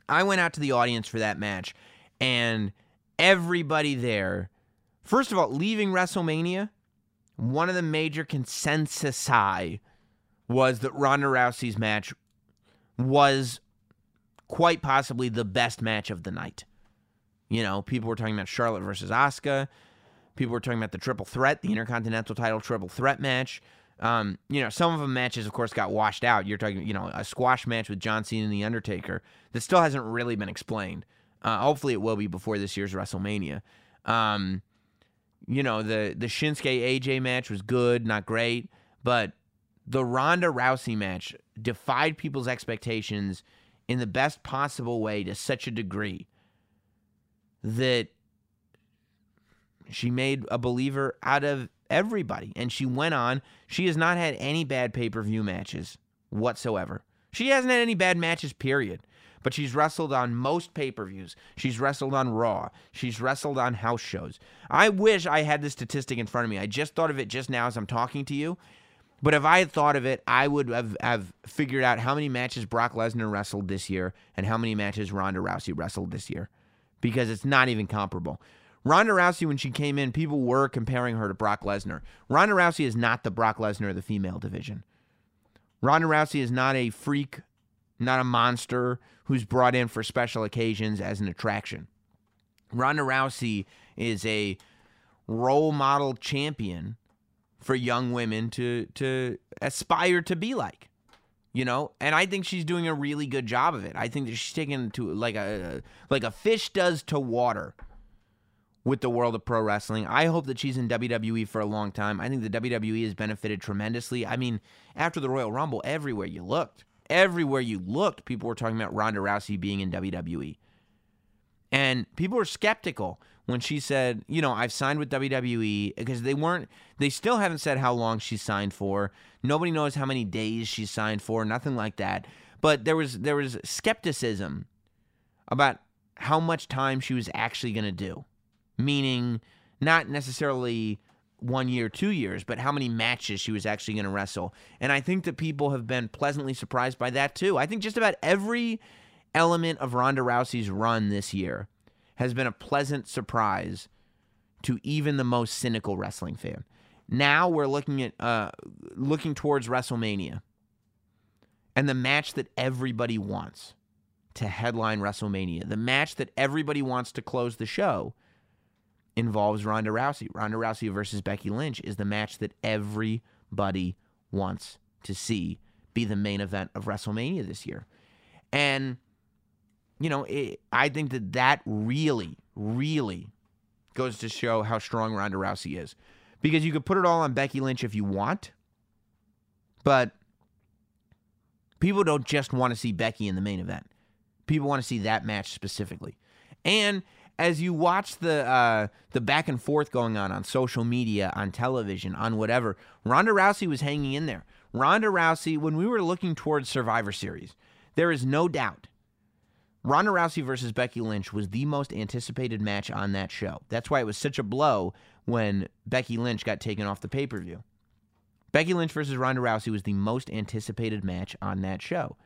I went out to the audience for that match, and everybody there, first of all, leaving WrestleMania, one of the major consensusi was that Ronda Rousey's match was quite possibly the best match of the night. You know, people were talking about Charlotte versus Asuka. People were talking about the triple threat, the Intercontinental title triple threat match. You know, some of the matches, of course, got washed out. You're talking, you know, a squash match with John Cena and The Undertaker that still hasn't really been explained. Hopefully it will be before this year's WrestleMania. You know, the Shinsuke AJ match was good, not great, but the Ronda Rousey match defied people's expectations in the best possible way to such a degree that she made a believer out of everybody. And she went on. She has not had any bad pay-per-view matches whatsoever. She hasn't had any bad matches, period. But she's wrestled on most pay-per-views. She's wrestled on Raw. She's wrestled on house shows. I wish I had this statistic in front of me. I just thought of it just now as I'm talking to you. But if I had thought of it, I would have figured out how many matches Brock Lesnar wrestled this year and how many matches Ronda Rousey wrestled this year. Because it's not even comparable. Ronda Rousey, when she came in, people were comparing her to Brock Lesnar. Ronda Rousey is not the Brock Lesnar of the female division. Ronda Rousey is not a freak, not a monster who's brought in for special occasions as an attraction. Ronda Rousey is a role model champion for young women to aspire to be like. You know, and I think she's doing a really good job of it. I think that she's taken to like a fish does to water with the world of pro wrestling. I hope that she's in WWE for a long time. I think the WWE has benefited tremendously. I mean, after the Royal Rumble, everywhere you looked, people were talking about Ronda Rousey being in WWE. And people were skeptical when she said, you know, I've signed with WWE, because they still haven't said how long she's signed for. Nobody knows how many days she's signed for, nothing like that. But there was skepticism about how much time she was actually going to do. Meaning, not necessarily 1 year, 2 years, but how many matches she was actually going to wrestle. And I think that people have been pleasantly surprised by that too. I think just about every element of Ronda Rousey's run this year has been a pleasant surprise to even the most cynical wrestling fan. Now we're looking towards WrestleMania, and the match that everybody wants to headline WrestleMania, the match that everybody wants to close the show, involves Ronda Rousey. Ronda Rousey versus Becky Lynch is the match that everybody wants to see be the main event of WrestleMania this year. And, you know, I think that really, really goes to show how strong Ronda Rousey is. Because you could put it all on Becky Lynch if you want, but people don't just want to see Becky in the main event. People want to see that match specifically. And as you watch the back and forth going on social media, on television, on whatever, Ronda Rousey was hanging in there. Ronda Rousey, when we were looking towards Survivor Series, there is no doubt Ronda Rousey versus Becky Lynch was the most anticipated match on that show. That's why it was such a blow when Becky Lynch got taken off the pay-per-view. Becky Lynch versus Ronda Rousey was the most anticipated match on that show.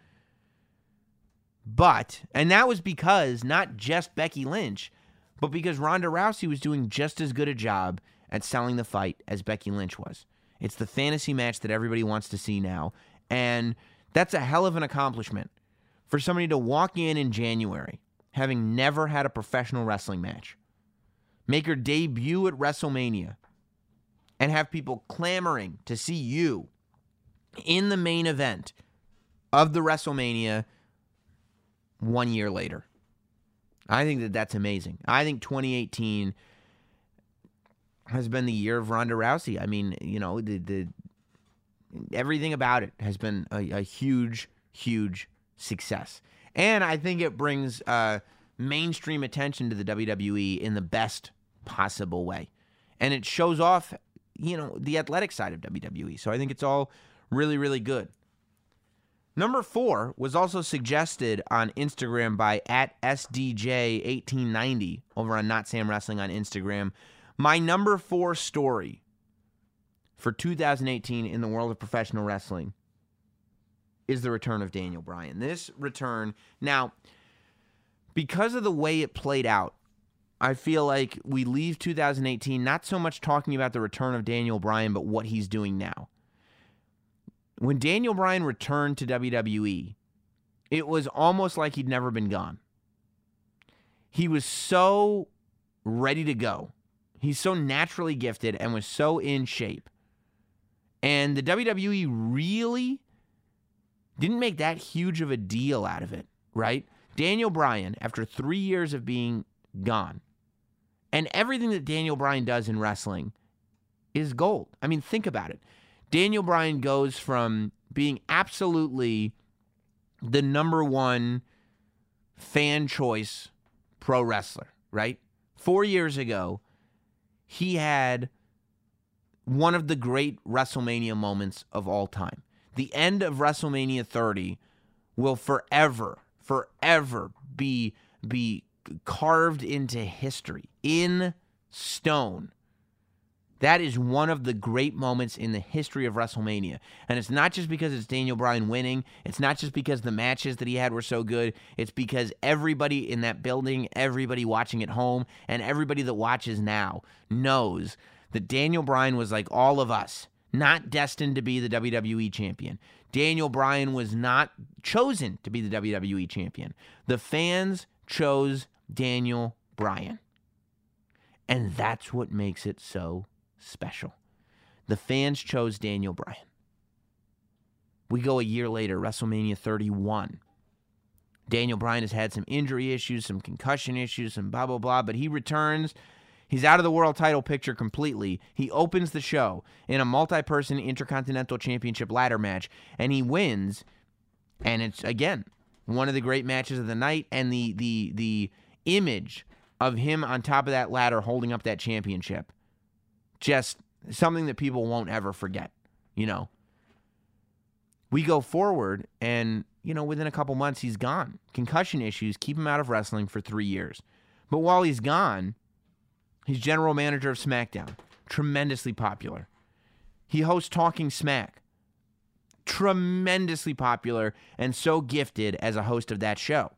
But, and that was because not just Becky Lynch, but because Ronda Rousey was doing just as good a job at selling the fight as Becky Lynch was. It's the fantasy match that everybody wants to see now, and that's a hell of an accomplishment for somebody to walk in January, having never had a professional wrestling match, make her debut at WrestleMania, and have people clamoring to see you in the main event of the WrestleMania 1 year later. I think that that's amazing. I think 2018 has been the year of Ronda Rousey. I mean, you know, the everything about it has been a huge, huge success. And I think it brings mainstream attention to the WWE in the best possible way. And it shows off, you know, the athletic side of WWE. So I think it's all really, really good. Number 4 was also suggested on Instagram by @SDJ1890 over on Not Sam Wrestling on Instagram. My number 4 story for 2018 in the world of professional wrestling is the return of Daniel Bryan. This return, now, because of the way it played out, I feel like we leave 2018 not so much talking about the return of Daniel Bryan, but what he's doing now. When Daniel Bryan returned to WWE, it was almost like he'd never been gone. He was so ready to go. He's so naturally gifted and was so in shape. And the WWE really didn't make that huge of a deal out of it, right? Daniel Bryan, after 3 years of being gone, and everything that Daniel Bryan does in wrestling is gold. I mean, think about it. Daniel Bryan goes from being absolutely the number one fan choice pro wrestler, right? 4 years ago, he had one of the great WrestleMania moments of all time. The end of WrestleMania 30 will forever be carved into history, in stone. That is one of the great moments in the history of WrestleMania. And it's not just because it's Daniel Bryan winning. It's not just because the matches that he had were so good. It's because everybody in that building, everybody watching at home, and everybody that watches now knows that Daniel Bryan was like all of us, not destined to be the WWE champion. Daniel Bryan was not chosen to be the WWE champion. The fans chose Daniel Bryan. And that's what makes it so special. The fans chose Daniel Bryan. We go a year later, WrestleMania 31. Daniel Bryan has had some injury issues, some concussion issues, some blah, blah, blah, but he returns. He's out of the world title picture completely. He opens the show in a multi-person Intercontinental Championship ladder match, and he wins. And it's, again, one of the great matches of the night, and the image of him on top of that ladder holding up that championship, just something that people won't ever forget, you know. We go forward, and, you know, within a couple months, he's gone. Concussion issues keep him out of wrestling for 3 years. But while he's gone, he's general manager of SmackDown. Tremendously popular. He hosts Talking Smack. Tremendously popular and so gifted as a host of that show.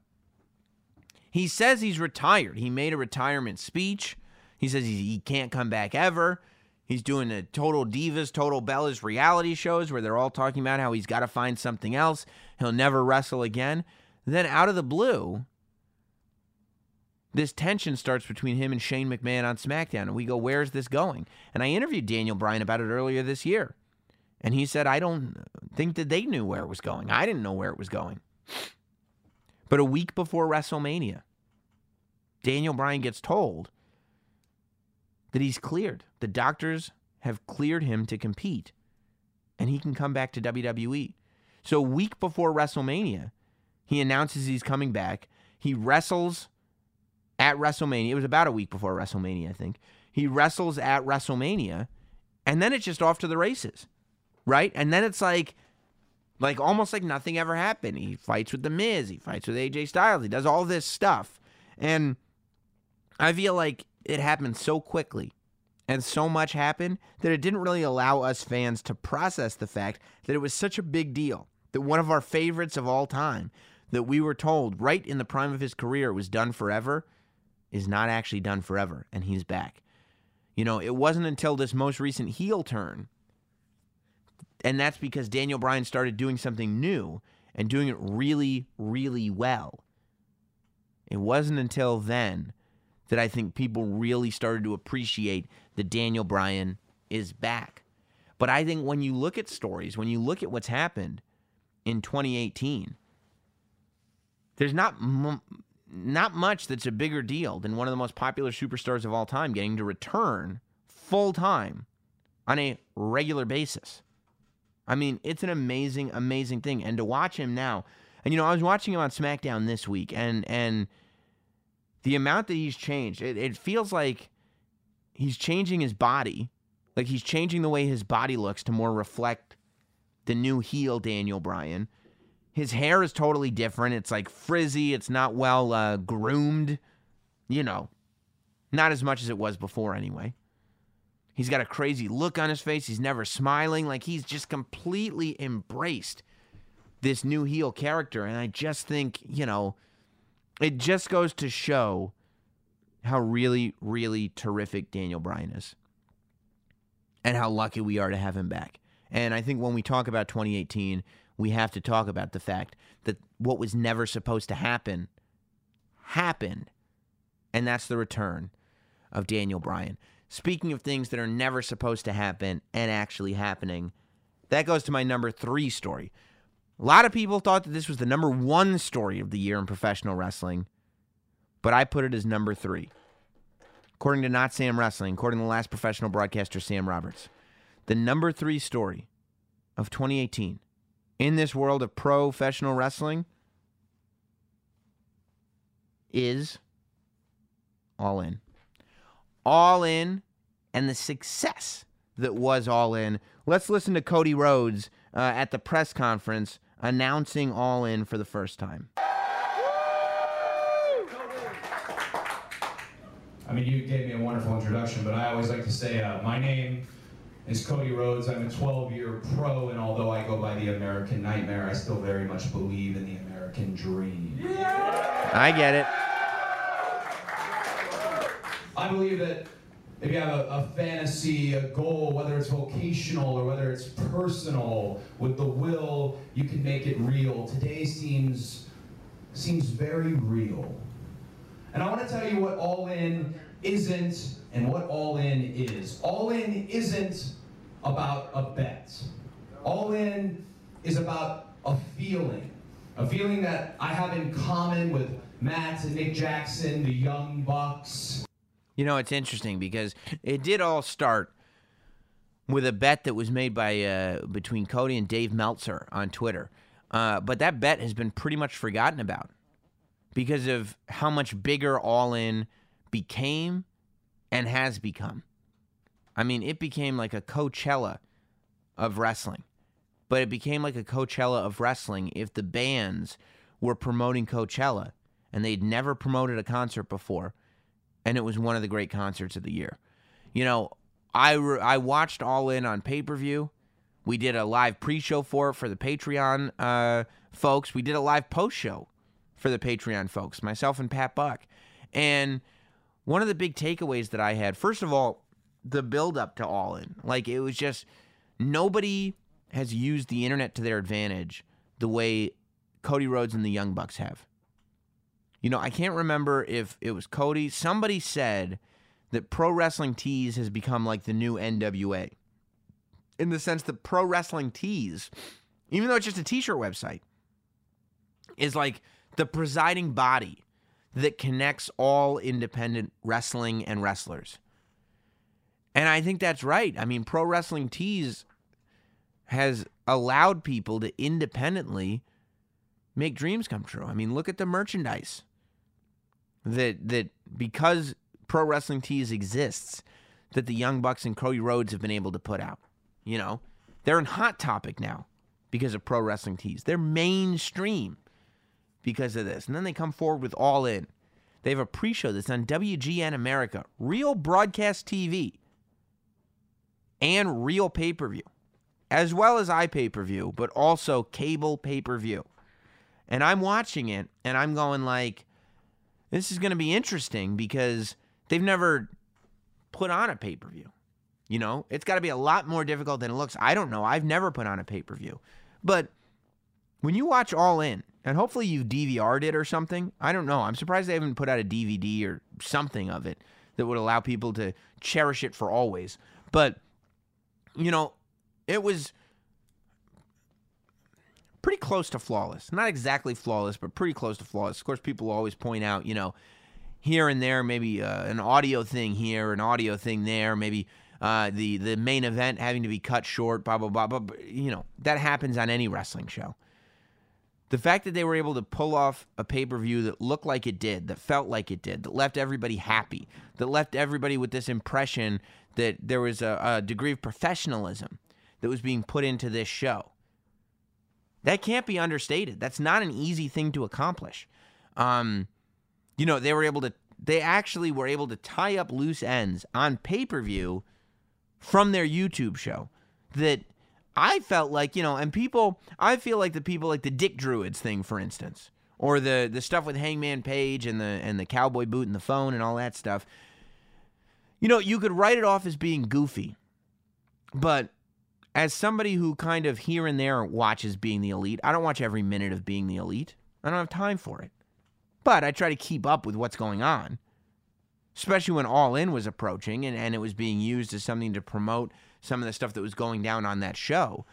He says he's retired. He made a retirement speech. He says he can't come back ever. He's doing the Total Divas, Total Bellas reality shows where they're all talking about how he's got to find something else. He'll never wrestle again. Then out of the blue, this tension starts between him and Shane McMahon on SmackDown. And we go, where's this going? And I interviewed Daniel Bryan about it earlier this year. And he said, I don't think that they knew where it was going. I didn't know where it was going. But a week before WrestleMania, Daniel Bryan gets told that he's cleared. The doctors have cleared him to compete, and he can come back to WWE. So a week before WrestleMania, he announces he's coming back. He wrestles at WrestleMania. It was about a week before WrestleMania, I think. He wrestles at WrestleMania, and then it's just off to the races, right? And then it's like almost like nothing ever happened. He fights with The Miz. He fights with AJ Styles. He does all this stuff. And I feel like it happened so quickly and so much happened that it didn't really allow us fans to process the fact that it was such a big deal, that one of our favorites of all time, that we were told right in the prime of his career was done forever, is not actually done forever, and he's back. You know, it wasn't until this most recent heel turn, and that's because Daniel Bryan started doing something new and doing it really, really well. It wasn't until then that I think people really started to appreciate that Daniel Bryan is back. But I think when you look at stories, when you look at what's happened in 2018, there's not much that's a bigger deal than one of the most popular superstars of all time getting to return full-time on a regular basis. I mean, it's an amazing, amazing thing. And to watch him now, and, you know, I was watching him on SmackDown this week, and the amount that he's changed, it feels like he's changing his body. Like he's changing the way his body looks to more reflect the new heel Daniel Bryan. His hair is totally different. It's like frizzy. It's not well groomed. You know, not as much as it was before anyway. He's got a crazy look on his face. He's never smiling. Like he's just completely embraced this new heel character. And I just think, you know, it just goes to show how really, really terrific Daniel Bryan is and how lucky we are to have him back. And I think when we talk about 2018, we have to talk about the fact that what was never supposed to happen happened, and that's the return of Daniel Bryan. Speaking of things that are never supposed to happen and actually happening, that goes to my number 3 story. A lot of people thought that this was the number 1 story of the year in professional wrestling, but I put it as number 3. According to Not Sam Wrestling, according to the last professional broadcaster, Sam Roberts, the number 3 story of 2018 in this world of professional wrestling is All In. All In and the success that was All In. Let's listen to Cody Rhodes at the press conference announcing All In for the first time. I mean, you gave me a wonderful introduction, but I always like to say my name is Cody Rhodes. I'm a 12-year pro, and although I go by the American Nightmare, I still very much believe in the American dream. Yeah! I get it. I believe that if you have a fantasy, a goal, whether it's vocational or whether it's personal, with the will, you can make it real. Today seems very real. And I want to tell you what All In isn't and what All In is. All In isn't about a bet. All In is about a feeling that I have in common with Matt and Nick Jackson, the Young Bucks. You know, it's interesting because it did all start with a bet that was made by between Cody and Dave Meltzer on Twitter. But that bet has been pretty much forgotten about because of how much bigger All In became and has become. I mean, it became like a Coachella of wrestling. But it became like a Coachella of wrestling if the bands were promoting Coachella and they'd never promoted a concert before, and it was one of the great concerts of the year. You know, I watched All In on pay-per-view. We did a live pre-show for it for the Patreon folks. We did a live post-show for the Patreon folks, myself and Pat Buck. And one of the big takeaways that I had, first of all, the build-up to All In. Like, it was just, nobody has used the internet to their advantage the way Cody Rhodes and the Young Bucks have. You know, I can't remember if it was Cody. Somebody said that Pro Wrestling Tees has become like the new NWA. In the sense that Pro Wrestling Tees, even though it's just a t-shirt website, is like the presiding body that connects all independent wrestling and wrestlers. And I think that's right. I mean, Pro Wrestling Tees has allowed people to independently make dreams come true. I mean, look at the merchandise that because Pro Wrestling Tees exists, that the Young Bucks and Cody Rhodes have been able to put out. You know, they're in Hot Topic now because of Pro Wrestling Tees. They're mainstream because of this. And then they come forward with All In. They have a pre-show that's on WGN America, real broadcast TV, and real pay-per-view, as well as iPay-per-view, but also cable pay-per-view. And I'm watching it, and I'm going like, this is going to be interesting because they've never put on a pay-per-view. You know, it's got to be a lot more difficult than it looks. I don't know. I've never put on a pay-per-view. But when you watch All In, and hopefully you DVR'd it or something, I don't know. I'm surprised they haven't put out a DVD or something of it that would allow people to cherish it for always. But, you know, it was pretty close to flawless. Not exactly flawless, but pretty close to flawless. Of course, people always point out, you know, here and there, maybe an audio thing here, an audio thing there, maybe the main event having to be cut short, blah, blah, blah, blah. But, you know, that happens on any wrestling show. The fact that they were able to pull off a pay-per-view that looked like it did, that felt like it did, that left everybody happy, that left everybody with this impression that there was a degree of professionalism that was being put into this show. That can't be understated. That's not an easy thing to accomplish. You know, they actually were able to tie up loose ends on pay-per-view from their YouTube show that I felt like, you know, and people, I feel like the people like the Dick Druids thing, for instance, or the stuff with Hangman Page and the cowboy boot and the phone and all that stuff. You know, you could write it off as being goofy, but as somebody who kind of here and there watches Being the Elite, I don't watch every minute of Being the Elite. I don't have time for it. But I try to keep up with what's going on, especially when All In was approaching and it was being used as something to promote some of the stuff that was going down on that show.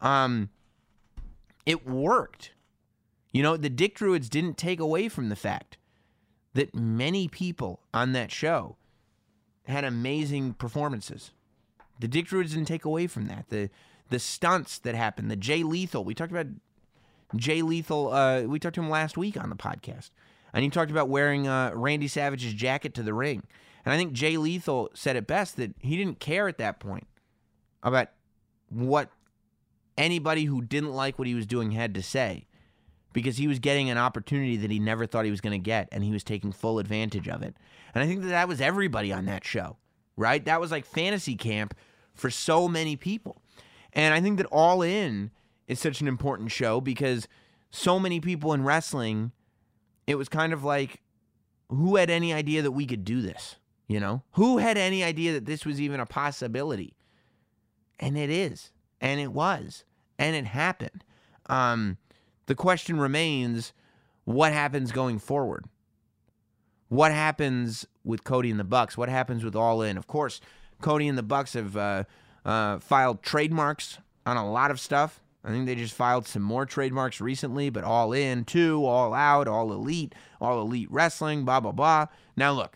It worked. You know, the Dick Druids didn't take away from the fact that many people on that show had amazing performances. The Dick Druids didn't take away from that. The stunts that happened, the Jay Lethal. We talked about Jay Lethal. We talked to him last week on the podcast. And he talked about wearing Randy Savage's jacket to the ring. And I think Jay Lethal said it best, that he didn't care at that point about what anybody who didn't like what he was doing had to say, because he was getting an opportunity that he never thought he was going to get, and he was taking full advantage of it. And I think that was everybody on that show, right? That was like fantasy camp for so many people. And I think that All In is such an important show because so many people in wrestling, it was kind of like, who had any idea that we could do this? You know? Who had any idea that this was even a possibility? And it is. And it was. And it happened. The question remains, what happens going forward? What happens with Cody and the Bucks? What happens with All In? Of course, Cody and the Bucks have filed trademarks on a lot of stuff. I think they just filed some more trademarks recently, but All In, too, All Out, All Elite Wrestling, blah, blah, blah. Now, look,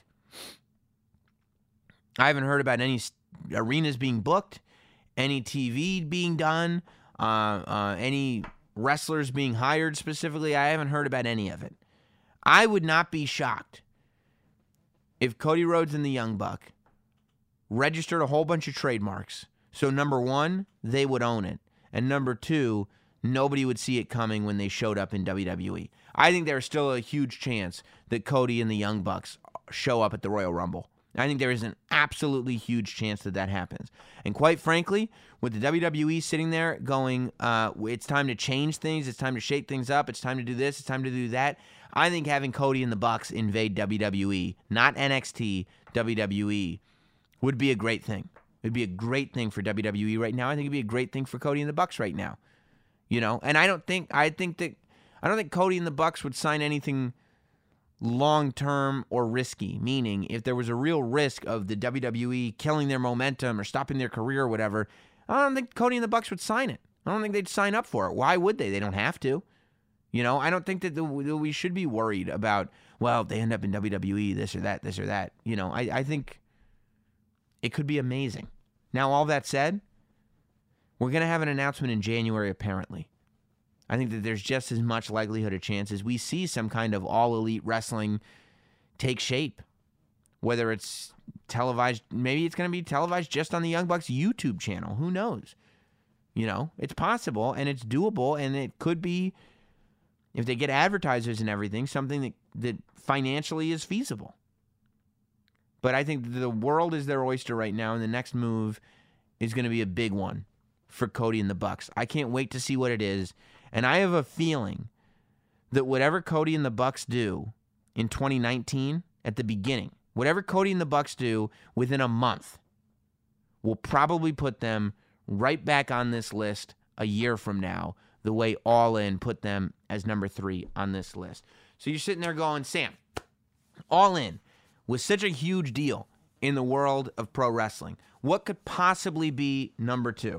I haven't heard about any arenas being booked, any TV being done, any wrestlers being hired specifically. I haven't heard about any of it. I would not be shocked if Cody Rhodes and the Young Buck registered a whole bunch of trademarks. So, number one, they would own it. And number two, nobody would see it coming when they showed up in WWE. I think there's still a huge chance that Cody and the Young Bucks show up at the Royal Rumble. I think there is an absolutely huge chance that that happens. And quite frankly, with the WWE sitting there going, it's time to change things, it's time to shake things up, it's time to do this, it's time to do that, I think having Cody and the Bucks invade WWE, not NXT, WWE, would be a great thing. It'd be a great thing for WWE right now. I think it'd be a great thing for Cody and the Bucks right now. You know, and I don't think Cody and the Bucks would sign anything long-term or risky, meaning if there was a real risk of the WWE killing their momentum or stopping their career or whatever, I don't think Cody and the Bucks would sign it. I don't think they'd sign up for it. Why would they? They don't have to. You know, I don't think that we should be worried about, well, if they end up in WWE, this or that. You know, I think it could be amazing. Now, all that said, we're going to have an announcement in January, apparently. I think that there's just as much likelihood or chance as we see some kind of All Elite Wrestling take shape. Whether it's televised, maybe it's going to be televised just on the Young Bucks YouTube channel. Who knows? You know, it's possible and it's doable, and it could be, if they get advertisers and everything, something that financially is feasible. But I think the world is their oyster right now, and the next move is going to be a big one for Cody and the Bucks. I can't wait to see what it is. And I have a feeling that whatever Cody and the Bucks do in 2019, at the beginning, whatever Cody and the Bucks do within a month, will probably put them right back on this list a year from now, the way All In put them as number 3 on this list. So you're sitting there going, Sam, All In was such a huge deal in the world of pro wrestling. What could possibly be number 2?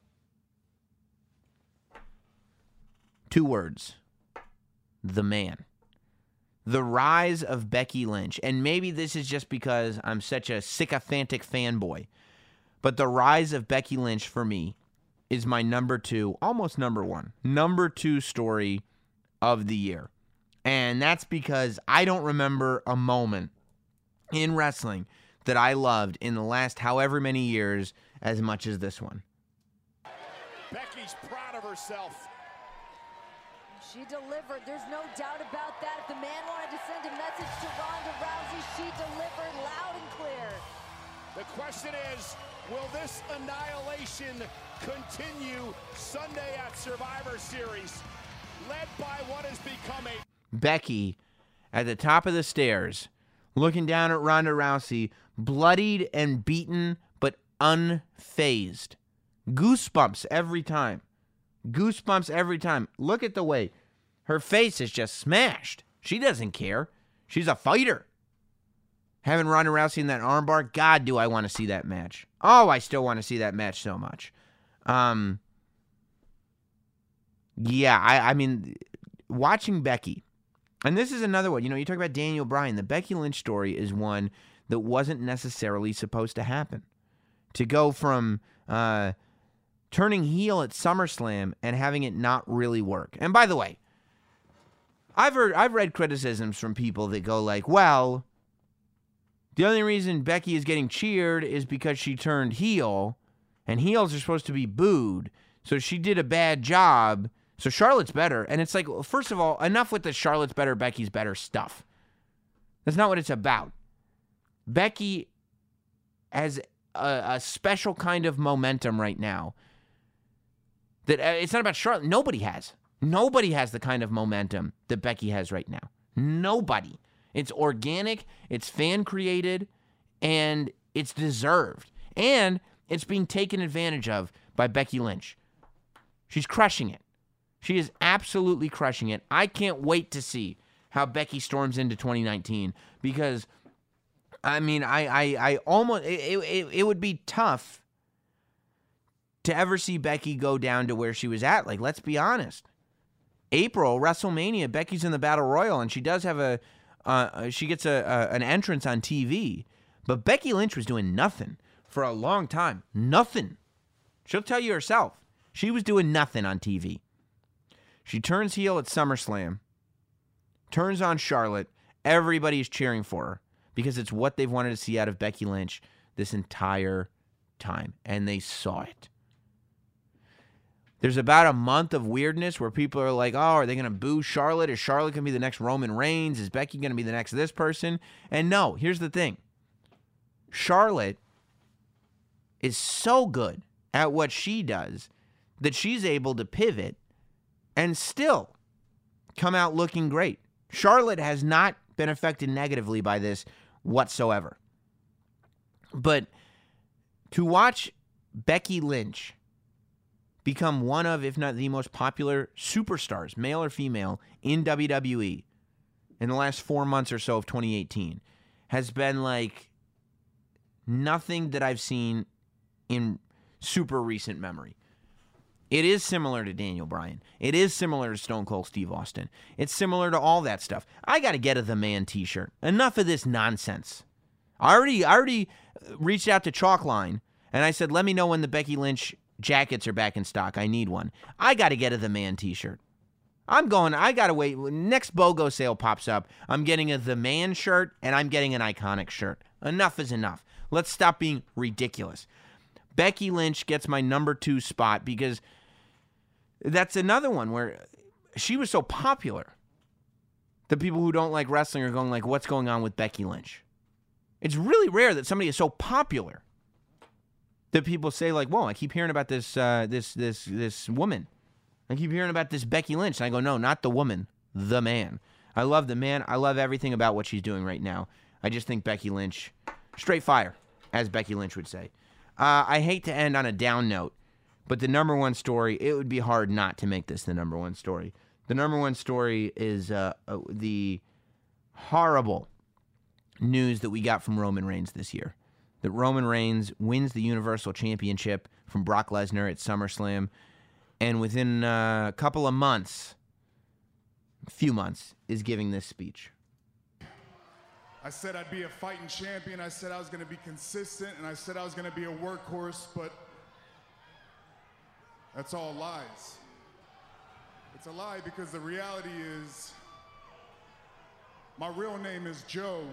2 words. The Man. The rise of Becky Lynch. And maybe this is just because I'm such a sycophantic fanboy, but the rise of Becky Lynch for me is my number 2, almost number 1, number 2 story of the year. And that's because I don't remember a moment in wrestling that I loved in the last however many years as much as this one. Becky's proud of herself. She delivered. There's no doubt about that. If the man wanted to send a message to Ronda Rousey, she delivered loud and clear. The question is, will this annihilation continue Sunday at Survivor Series, led by what has become a... Becky at the top of the stairs, looking down at Ronda Rousey, bloodied and beaten, but unfazed. Goosebumps every time. Goosebumps every time. Look at the way her face is just smashed. She doesn't care. She's a fighter. Having Ronda Rousey in that armbar, God, do I want to see that match. Oh, I still want to see that match so much. Yeah, I mean, watching Becky, and this is another one. You know, you talk about Daniel Bryan. The Becky Lynch story is one that wasn't necessarily supposed to happen. To go from turning heel at SummerSlam and having it not really work. And by the way, I've read criticisms from people that go like, well, the only reason Becky is getting cheered is because she turned heel, and heels are supposed to be booed, so she did a bad job, so Charlotte's better. And it's like, well, first of all, enough with the Charlotte's better, Becky's better stuff. That's not what it's about. Becky has a special kind of momentum right now that it's not about Charlotte. Nobody has. Nobody has the kind of momentum that Becky has right now. Nobody. It's organic, it's fan-created, and it's deserved. And it's being taken advantage of by Becky Lynch. She's crushing it. She is absolutely crushing it. I can't wait to see how Becky storms into 2019 because, I mean, I almost, it would be tough to ever see Becky go down to where she was at. Like, let's be honest. April, WrestleMania, Becky's in the Battle Royal, and she does have she gets an entrance on TV. But Becky Lynch was doing nothing for a long time. Nothing. She'll tell you herself. She was doing nothing on TV. She turns heel at SummerSlam, turns on Charlotte. Everybody's cheering for her because it's what they've wanted to see out of Becky Lynch this entire time, and they saw it. There's about a month of weirdness where people are like, oh, are they going to boo Charlotte? Is Charlotte going to be the next Roman Reigns? Is Becky going to be the next this person? And no, here's the thing. Charlotte is so good at what she does that she's able to pivot and still come out looking great. Charlotte has not been affected negatively by this whatsoever. But to watch Becky Lynch become one of, if not the most popular superstars, male or female, in WWE in the last 4 months or so of 2018 has been like nothing that I've seen in super recent memory. It is similar to Daniel Bryan. It is similar to Stone Cold Steve Austin. It's similar to all that stuff. I got to get a The Man t-shirt. Enough of this nonsense. I already reached out to Chalkline, and I said, let me know when the Becky Lynch jackets are back in stock. I need one. I got to get a The Man t-shirt. I got to wait. Next BOGO sale pops up, I'm getting a The Man shirt, and I'm getting an Iconic shirt. Enough is enough. Let's stop being ridiculous. Becky Lynch gets my number 2 spot because that's another one where she was so popular. The people who don't like wrestling are going like, what's going on with Becky Lynch? It's really rare that somebody is so popular that people say like, whoa, I keep hearing about this woman. I keep hearing about this Becky Lynch. And I go, no, not the woman, the man. I love the man. I love everything about what she's doing right now. I just think Becky Lynch, straight fire, as Becky Lynch would say. I hate to end on a down note, but the number 1 story, it would be hard not to make this the number 1 story. The number 1 story is the horrible news that we got from Roman Reigns this year. That Roman Reigns wins the Universal Championship from Brock Lesnar at SummerSlam, and within a couple of months, few months, is giving this speech. I said I'd be a fighting champion, I said I was going to be consistent, and I said I was going to be a workhorse, but that's all lies. It's a lie because the reality is my real name is Joe.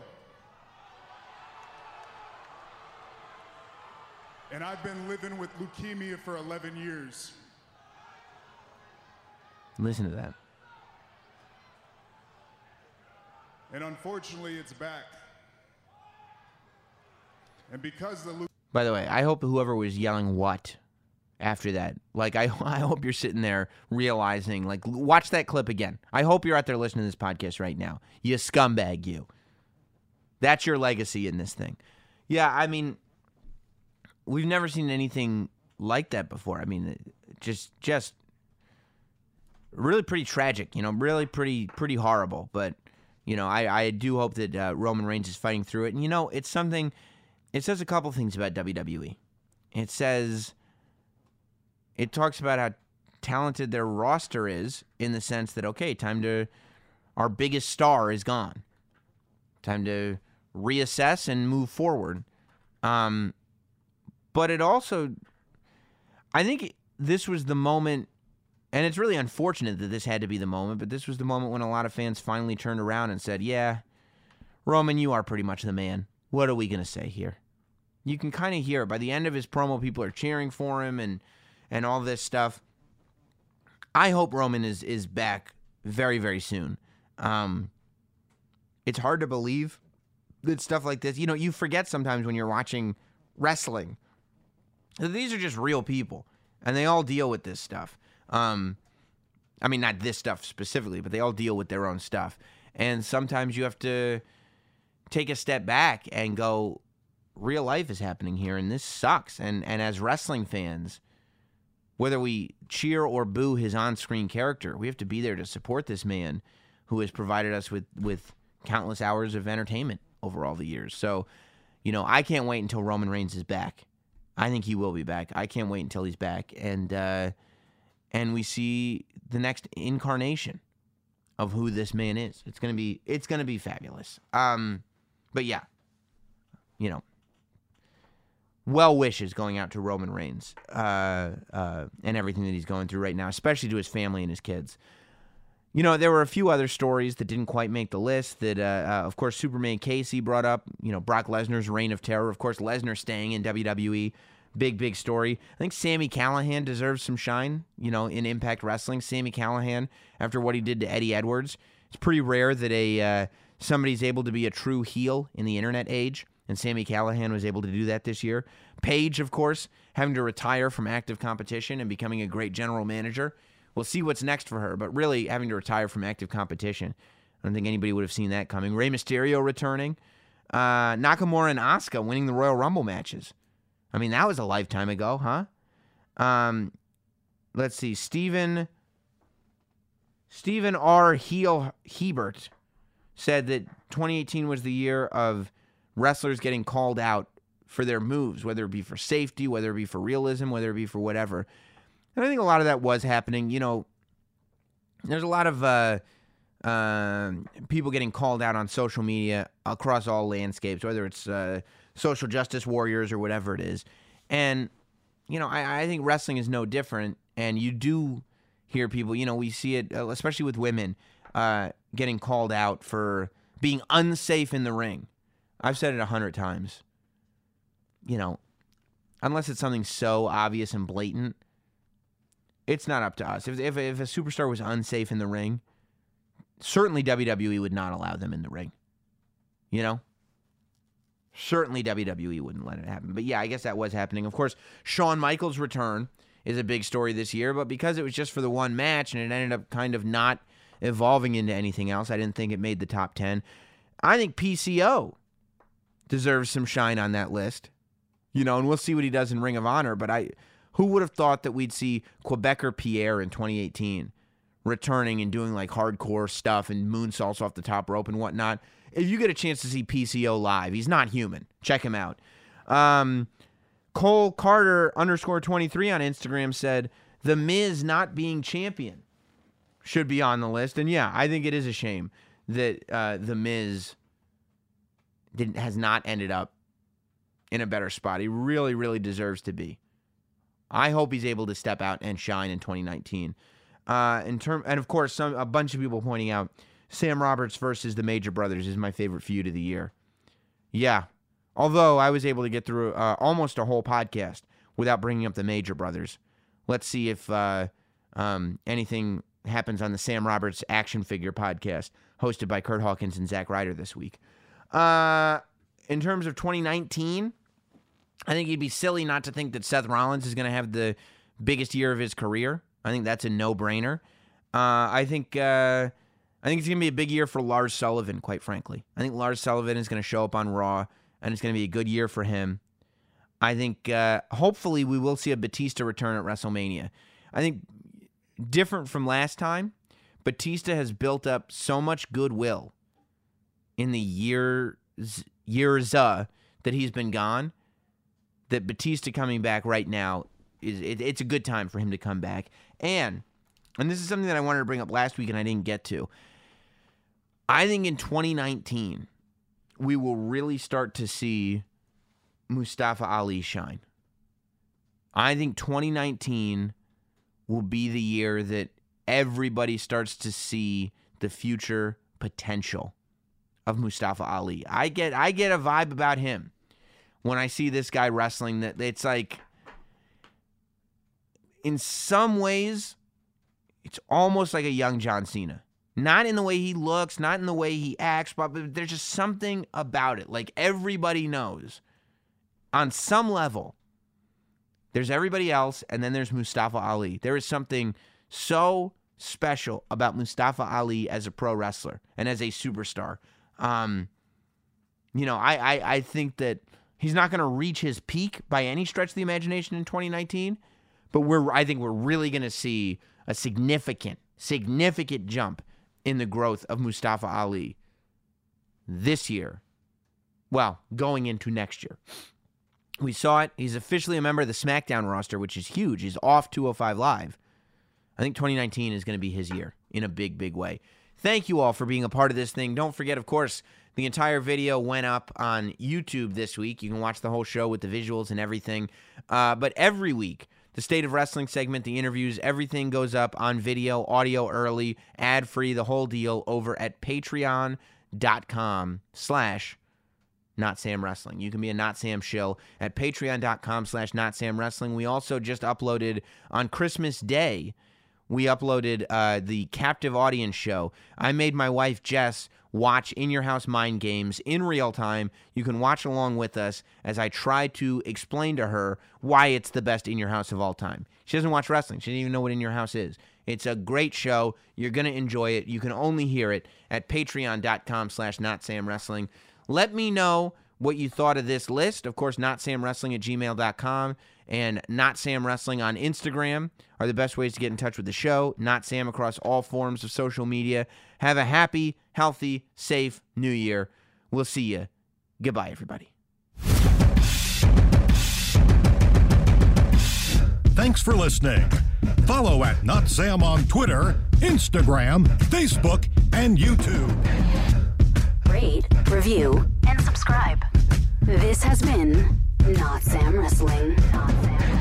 And I've been living with leukemia for 11 years. Listen to that. And unfortunately, it's back. And because the By the way, I hope whoever was yelling what after that. Like, I hope you're sitting there realizing, like, watch that clip again. I hope you're out there listening to this podcast right now. You scumbag, you. That's your legacy in this thing. Yeah, I mean, we've never seen anything like that before. I mean, just really pretty tragic, really pretty horrible. But, I do hope that Roman Reigns is fighting through it. And, it's something, it says a couple things about WWE. It talks about how talented their roster is in the sense that, okay, our biggest star is gone. Time to reassess and move forward. But it also, I think this was the moment, and it's really unfortunate that this had to be the moment, but this was the moment when a lot of fans finally turned around and said, yeah, Roman, you are pretty much the man. What are we going to say here? You can kind of hear it. By the end of his promo, people are cheering for him and all this stuff. I hope Roman is back very, very soon. It's hard to believe that stuff like this, you forget sometimes when you're watching wrestling that these are just real people, and they all deal with this stuff. I mean, not this stuff specifically, but they all deal with their own stuff. And sometimes you have to take a step back and go, real life is happening here, and this sucks. And as wrestling fans, whether we cheer or boo his on-screen character, we have to be there to support this man who has provided us with countless hours of entertainment over all the years. So, I can't wait until Roman Reigns is back. I think he will be back. I can't wait until he's back. And we see the next incarnation of who this man is. It's gonna be fabulous. But yeah, well wishes going out to Roman Reigns and everything that he's going through right now, especially to his family and his kids. There were a few other stories that didn't quite make the list that, of course, Superman Casey brought up, Brock Lesnar's reign of terror. Of course, Lesnar staying in WWE. Big story. I think Sami Callihan deserves some shine, in Impact Wrestling. Sami Callihan, after what he did to Eddie Edwards. It's pretty rare that somebody's able to be a true heel in the internet age, and Sami Callihan was able to do that this year. Paige, of course, having to retire from active competition and becoming a great general manager. We'll see what's next for her, but really having to retire from active competition. I don't think anybody would have seen that coming. Rey Mysterio returning. Nakamura and Asuka winning the Royal Rumble matches. I mean, that was a lifetime ago, huh? Let's see. Stephen R. Hebert said that 2018 was the year of wrestlers getting called out for their moves, whether it be for safety, whether it be for realism, whether it be for whatever. And I think a lot of that was happening. There's a lot of people getting called out on social media across all landscapes, whether it's social justice warriors or whatever it is. And, I think wrestling is no different. And you do hear people, we see it, especially with women, getting called out for being unsafe in the ring. I've said it 100 times. Unless it's something so obvious and blatant, it's not up to us. If a superstar was unsafe in the ring, certainly WWE would not allow them in the ring. Certainly WWE wouldn't let it happen. But yeah, I guess that was happening. Of course, Shawn Michaels' return is a big story this year, but because it was just for the one match and it ended up kind of not evolving into anything else, I didn't think it made the top 10. I think PCO deserves some shine on that list. And we'll see what he does in Ring of Honor, but who would have thought that we'd see Quebecer Pierre in 2018 returning and doing like hardcore stuff and moonsaults off the top rope and whatnot? If you get a chance to see PCO live, he's not human. Check him out. Cole Carter _23 on Instagram said, The Miz not being champion should be on the list. And yeah, I think it is a shame that The Miz has not ended up in a better spot. He really, really deserves to be. I hope he's able to step out and shine in 2019. And of course, a bunch of people pointing out Sam Roberts versus the Major Brothers is my favorite feud of the year. Yeah, although I was able to get through almost a whole podcast without bringing up the Major Brothers. Let's see if anything happens on the Sam Roberts action figure podcast hosted by Kurt Hawkins and Zack Ryder this week. In terms of 2019, I think it'd be silly not to think that Seth Rollins is going to have the biggest year of his career. I think that's a no-brainer. I think it's going to be a big year for Lars Sullivan, quite frankly. I think Lars Sullivan is going to show up on Raw, and it's going to be a good year for him. I think hopefully we will see a Batista return at WrestleMania. I think different from last time, Batista has built up so much goodwill in the years that he's been gone that Batista coming back right now, it's a good time for him to come back. And this is something that I wanted to bring up last week and I didn't get to. I think in 2019, we will really start to see Mustafa Ali shine. I think 2019 will be the year that everybody starts to see the future potential of Mustafa Ali. I get a vibe about him when I see this guy wrestling that it's like, in some ways, it's almost like a young John Cena. Not in the way he looks, not in the way he acts, but there's just something about it. Like everybody knows, on some level, there's everybody else, and then there's Mustafa Ali. There is something so special about Mustafa Ali as a pro wrestler and as a superstar. I think that he's not going to reach his peak by any stretch of the imagination in 2019, but I think we're really going to see a significant jump in the growth of Mustafa Ali this year. Well, going into next year. We saw it. He's officially a member of the SmackDown roster, which is huge. He's off 205 Live. I think 2019 is going to be his year in a big, big way. Thank you all for being a part of this thing. Don't forget, of course, the entire video went up on YouTube this week. You can watch the whole show with the visuals and everything. But every week, the State of Wrestling segment, the interviews, everything goes up on video, audio early, ad-free, the whole deal over at patreon.com/NotSamWrestling. You can be a Not Sam shill at patreon.com/NotSamWrestling. We also just uploaded on Christmas Day, we uploaded the Captive Audience show. I made my wife, Jess, watch In Your House Mind Games in real time. You can watch along with us as I try to explain to her why it's the best In Your House of all time. She doesn't watch wrestling. She doesn't even know what In Your House is. It's a great show. You're going to enjoy it. You can only hear it at patreon.com/NotSamWrestling. Let me know what you thought of this list. Of course, notsamwrestling@gmail.com and notsamwrestling on Instagram are the best ways to get in touch with the show. Not Sam across all forms of social media. Have a happy, healthy, safe New Year. We'll see you. Goodbye, everybody. Thanks for listening. Follow at Not Sam on Twitter, Instagram, Facebook, and YouTube. Rate, review, and subscribe. This has been Not Sam Wrestling. Not Sam Wrestling.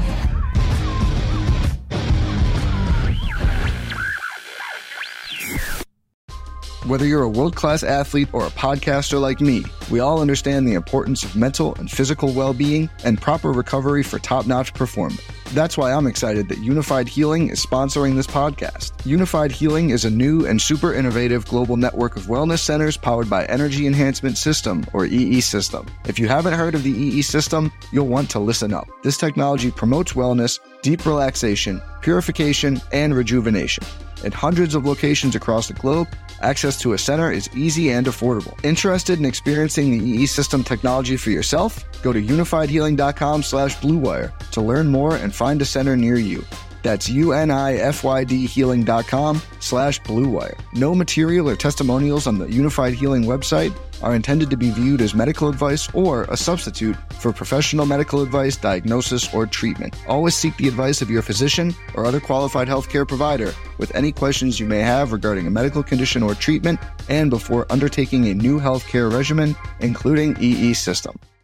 Whether you're a world-class athlete or a podcaster like me, we all understand the importance of mental and physical well-being and proper recovery for top-notch performance. That's why I'm excited that Unified Healing is sponsoring this podcast. Unified Healing is a new and super innovative global network of wellness centers powered by Energy Enhancement System, or EE System. If you haven't heard of the EE System, you'll want to listen up. This technology promotes wellness, deep relaxation, purification, and rejuvenation. At hundreds of locations across the globe, access to a center is easy and affordable. Interested in experiencing the EE System technology for yourself? Go to unifiedhealing.com/bluewire to learn more and find a center near you. That's unifydhealing.com/bluewire. No material or testimonials on the Unified Healing website are intended to be viewed as medical advice or a substitute for professional medical advice, diagnosis, or treatment. Always seek the advice of your physician or other qualified healthcare provider with any questions you may have regarding a medical condition or treatment and before undertaking a new healthcare regimen, including EE System.